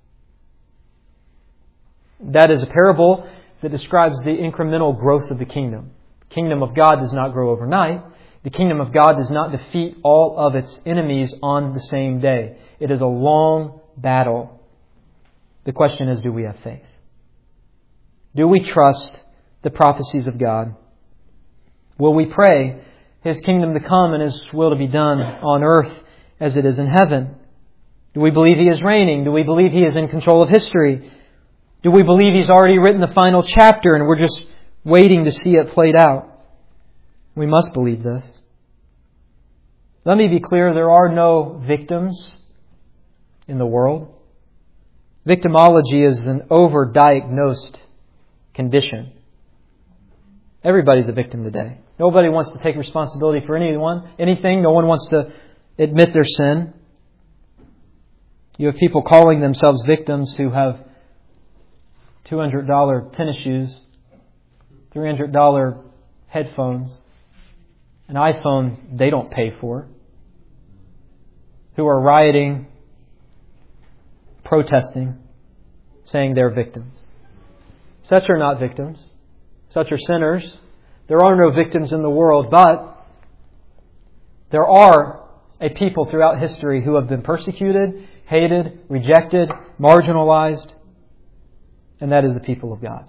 That is a parable that describes the incremental growth of the kingdom. The kingdom of God does not grow overnight. The kingdom of God does not defeat all of its enemies on the same day. It is a long battle. The question is, do we have faith? Do we trust the prophecies of God? Will we pray His kingdom to come and His will to be done on earth as it is in heaven? Do we believe He is reigning? Do we believe He is in control of history? Do we believe He's already written the final chapter and we're just waiting to see it played out? We must believe this. Let me be clear, there are no victims in the world. Victimology is an overdiagnosed condition. Everybody's a victim today. Nobody wants to take responsibility for anyone, anything. No one wants to admit their sin. You have people calling themselves victims who have two hundred dollars tennis shoes, three hundred dollars headphones, an iPhone they don't pay for, who are rioting, protesting, saying they're victims. Such are not victims. Such are sinners. There are no victims in the world, but there are a people throughout history who have been persecuted, hated, rejected, marginalized, and that is the people of God.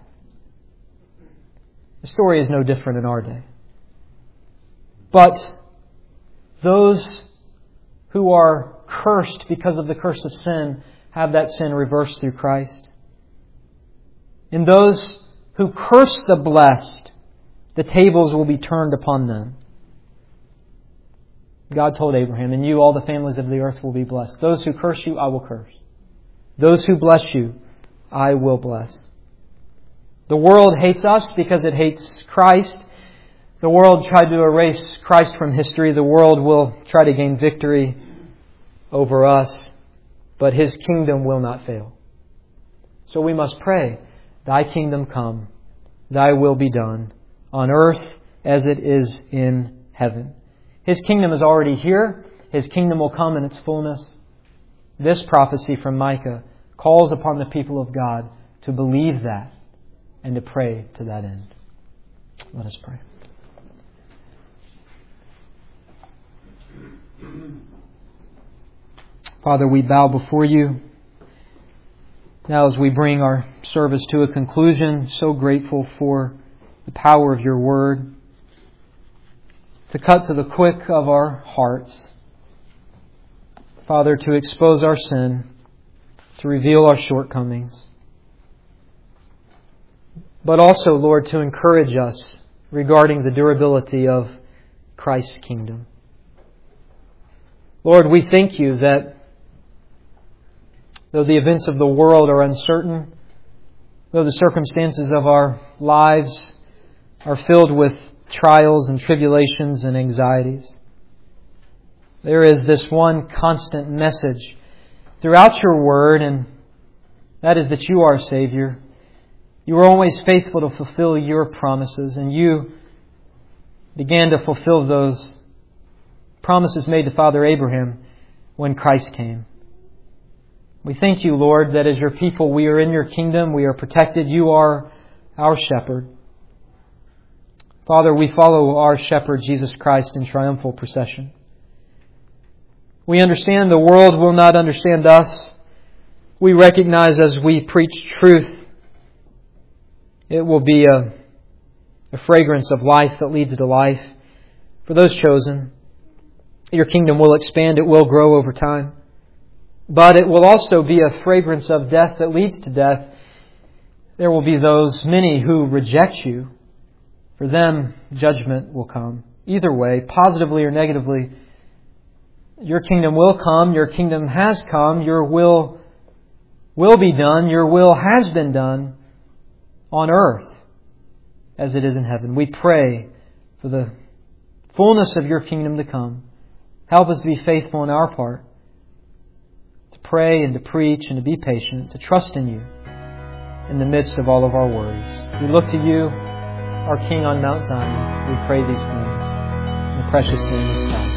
The story is no different in our day. But those who are cursed because of the curse of sin have that sin reversed through Christ. And those who curse the blessed, the tables will be turned upon them. God told Abraham, "In you all the families of the earth will be blessed. Those who curse you, I will curse. Those who bless you, I will bless." The world hates us because it hates Christ. The world tried to erase Christ from history. The world will try to gain victory over us, but His kingdom will not fail. So we must pray, "Thy kingdom come, Thy will be done, on earth as it is in heaven." His kingdom is already here. His kingdom will come in its fullness. This prophecy from Micah calls upon the people of God to believe that and to pray to that end. Let us pray. Father, we bow before You. Now as we bring our service to a conclusion, so grateful for the power of Your Word to cut to the quick of our hearts. Father, to expose our sin, to reveal our shortcomings. But also, Lord, to encourage us regarding the durability of Christ's kingdom. Lord, we thank You that though the events of the world are uncertain, though the circumstances of our lives are filled with trials and tribulations and anxieties, there is this one constant message throughout Your Word, and that is that You are Savior. You are always faithful to fulfill Your promises, and You began to fulfill those promises made to Father Abraham when Christ came. We thank You, Lord, that as Your people we are in Your kingdom, we are protected. You are our shepherd. Father, we follow our shepherd, Jesus Christ, in triumphal procession. We understand the world will not understand us. We recognize as we preach truth, it will be a, a fragrance of life that leads to life for those chosen. Your kingdom will expand. It will grow over time. But it will also be a fragrance of death that leads to death. There will be those, many, who reject You. For them, judgment will come. Either way, positively or negatively, Your kingdom will come. Your kingdom has come. Your will will be done. Your will has been done on earth as it is in heaven. We pray for the fullness of Your kingdom to come. Help us to be faithful in our part, to pray and to preach and to be patient, to trust in You in the midst of all of our worries. We look to You, our King on Mount Zion. We pray these things in the precious name of Christ.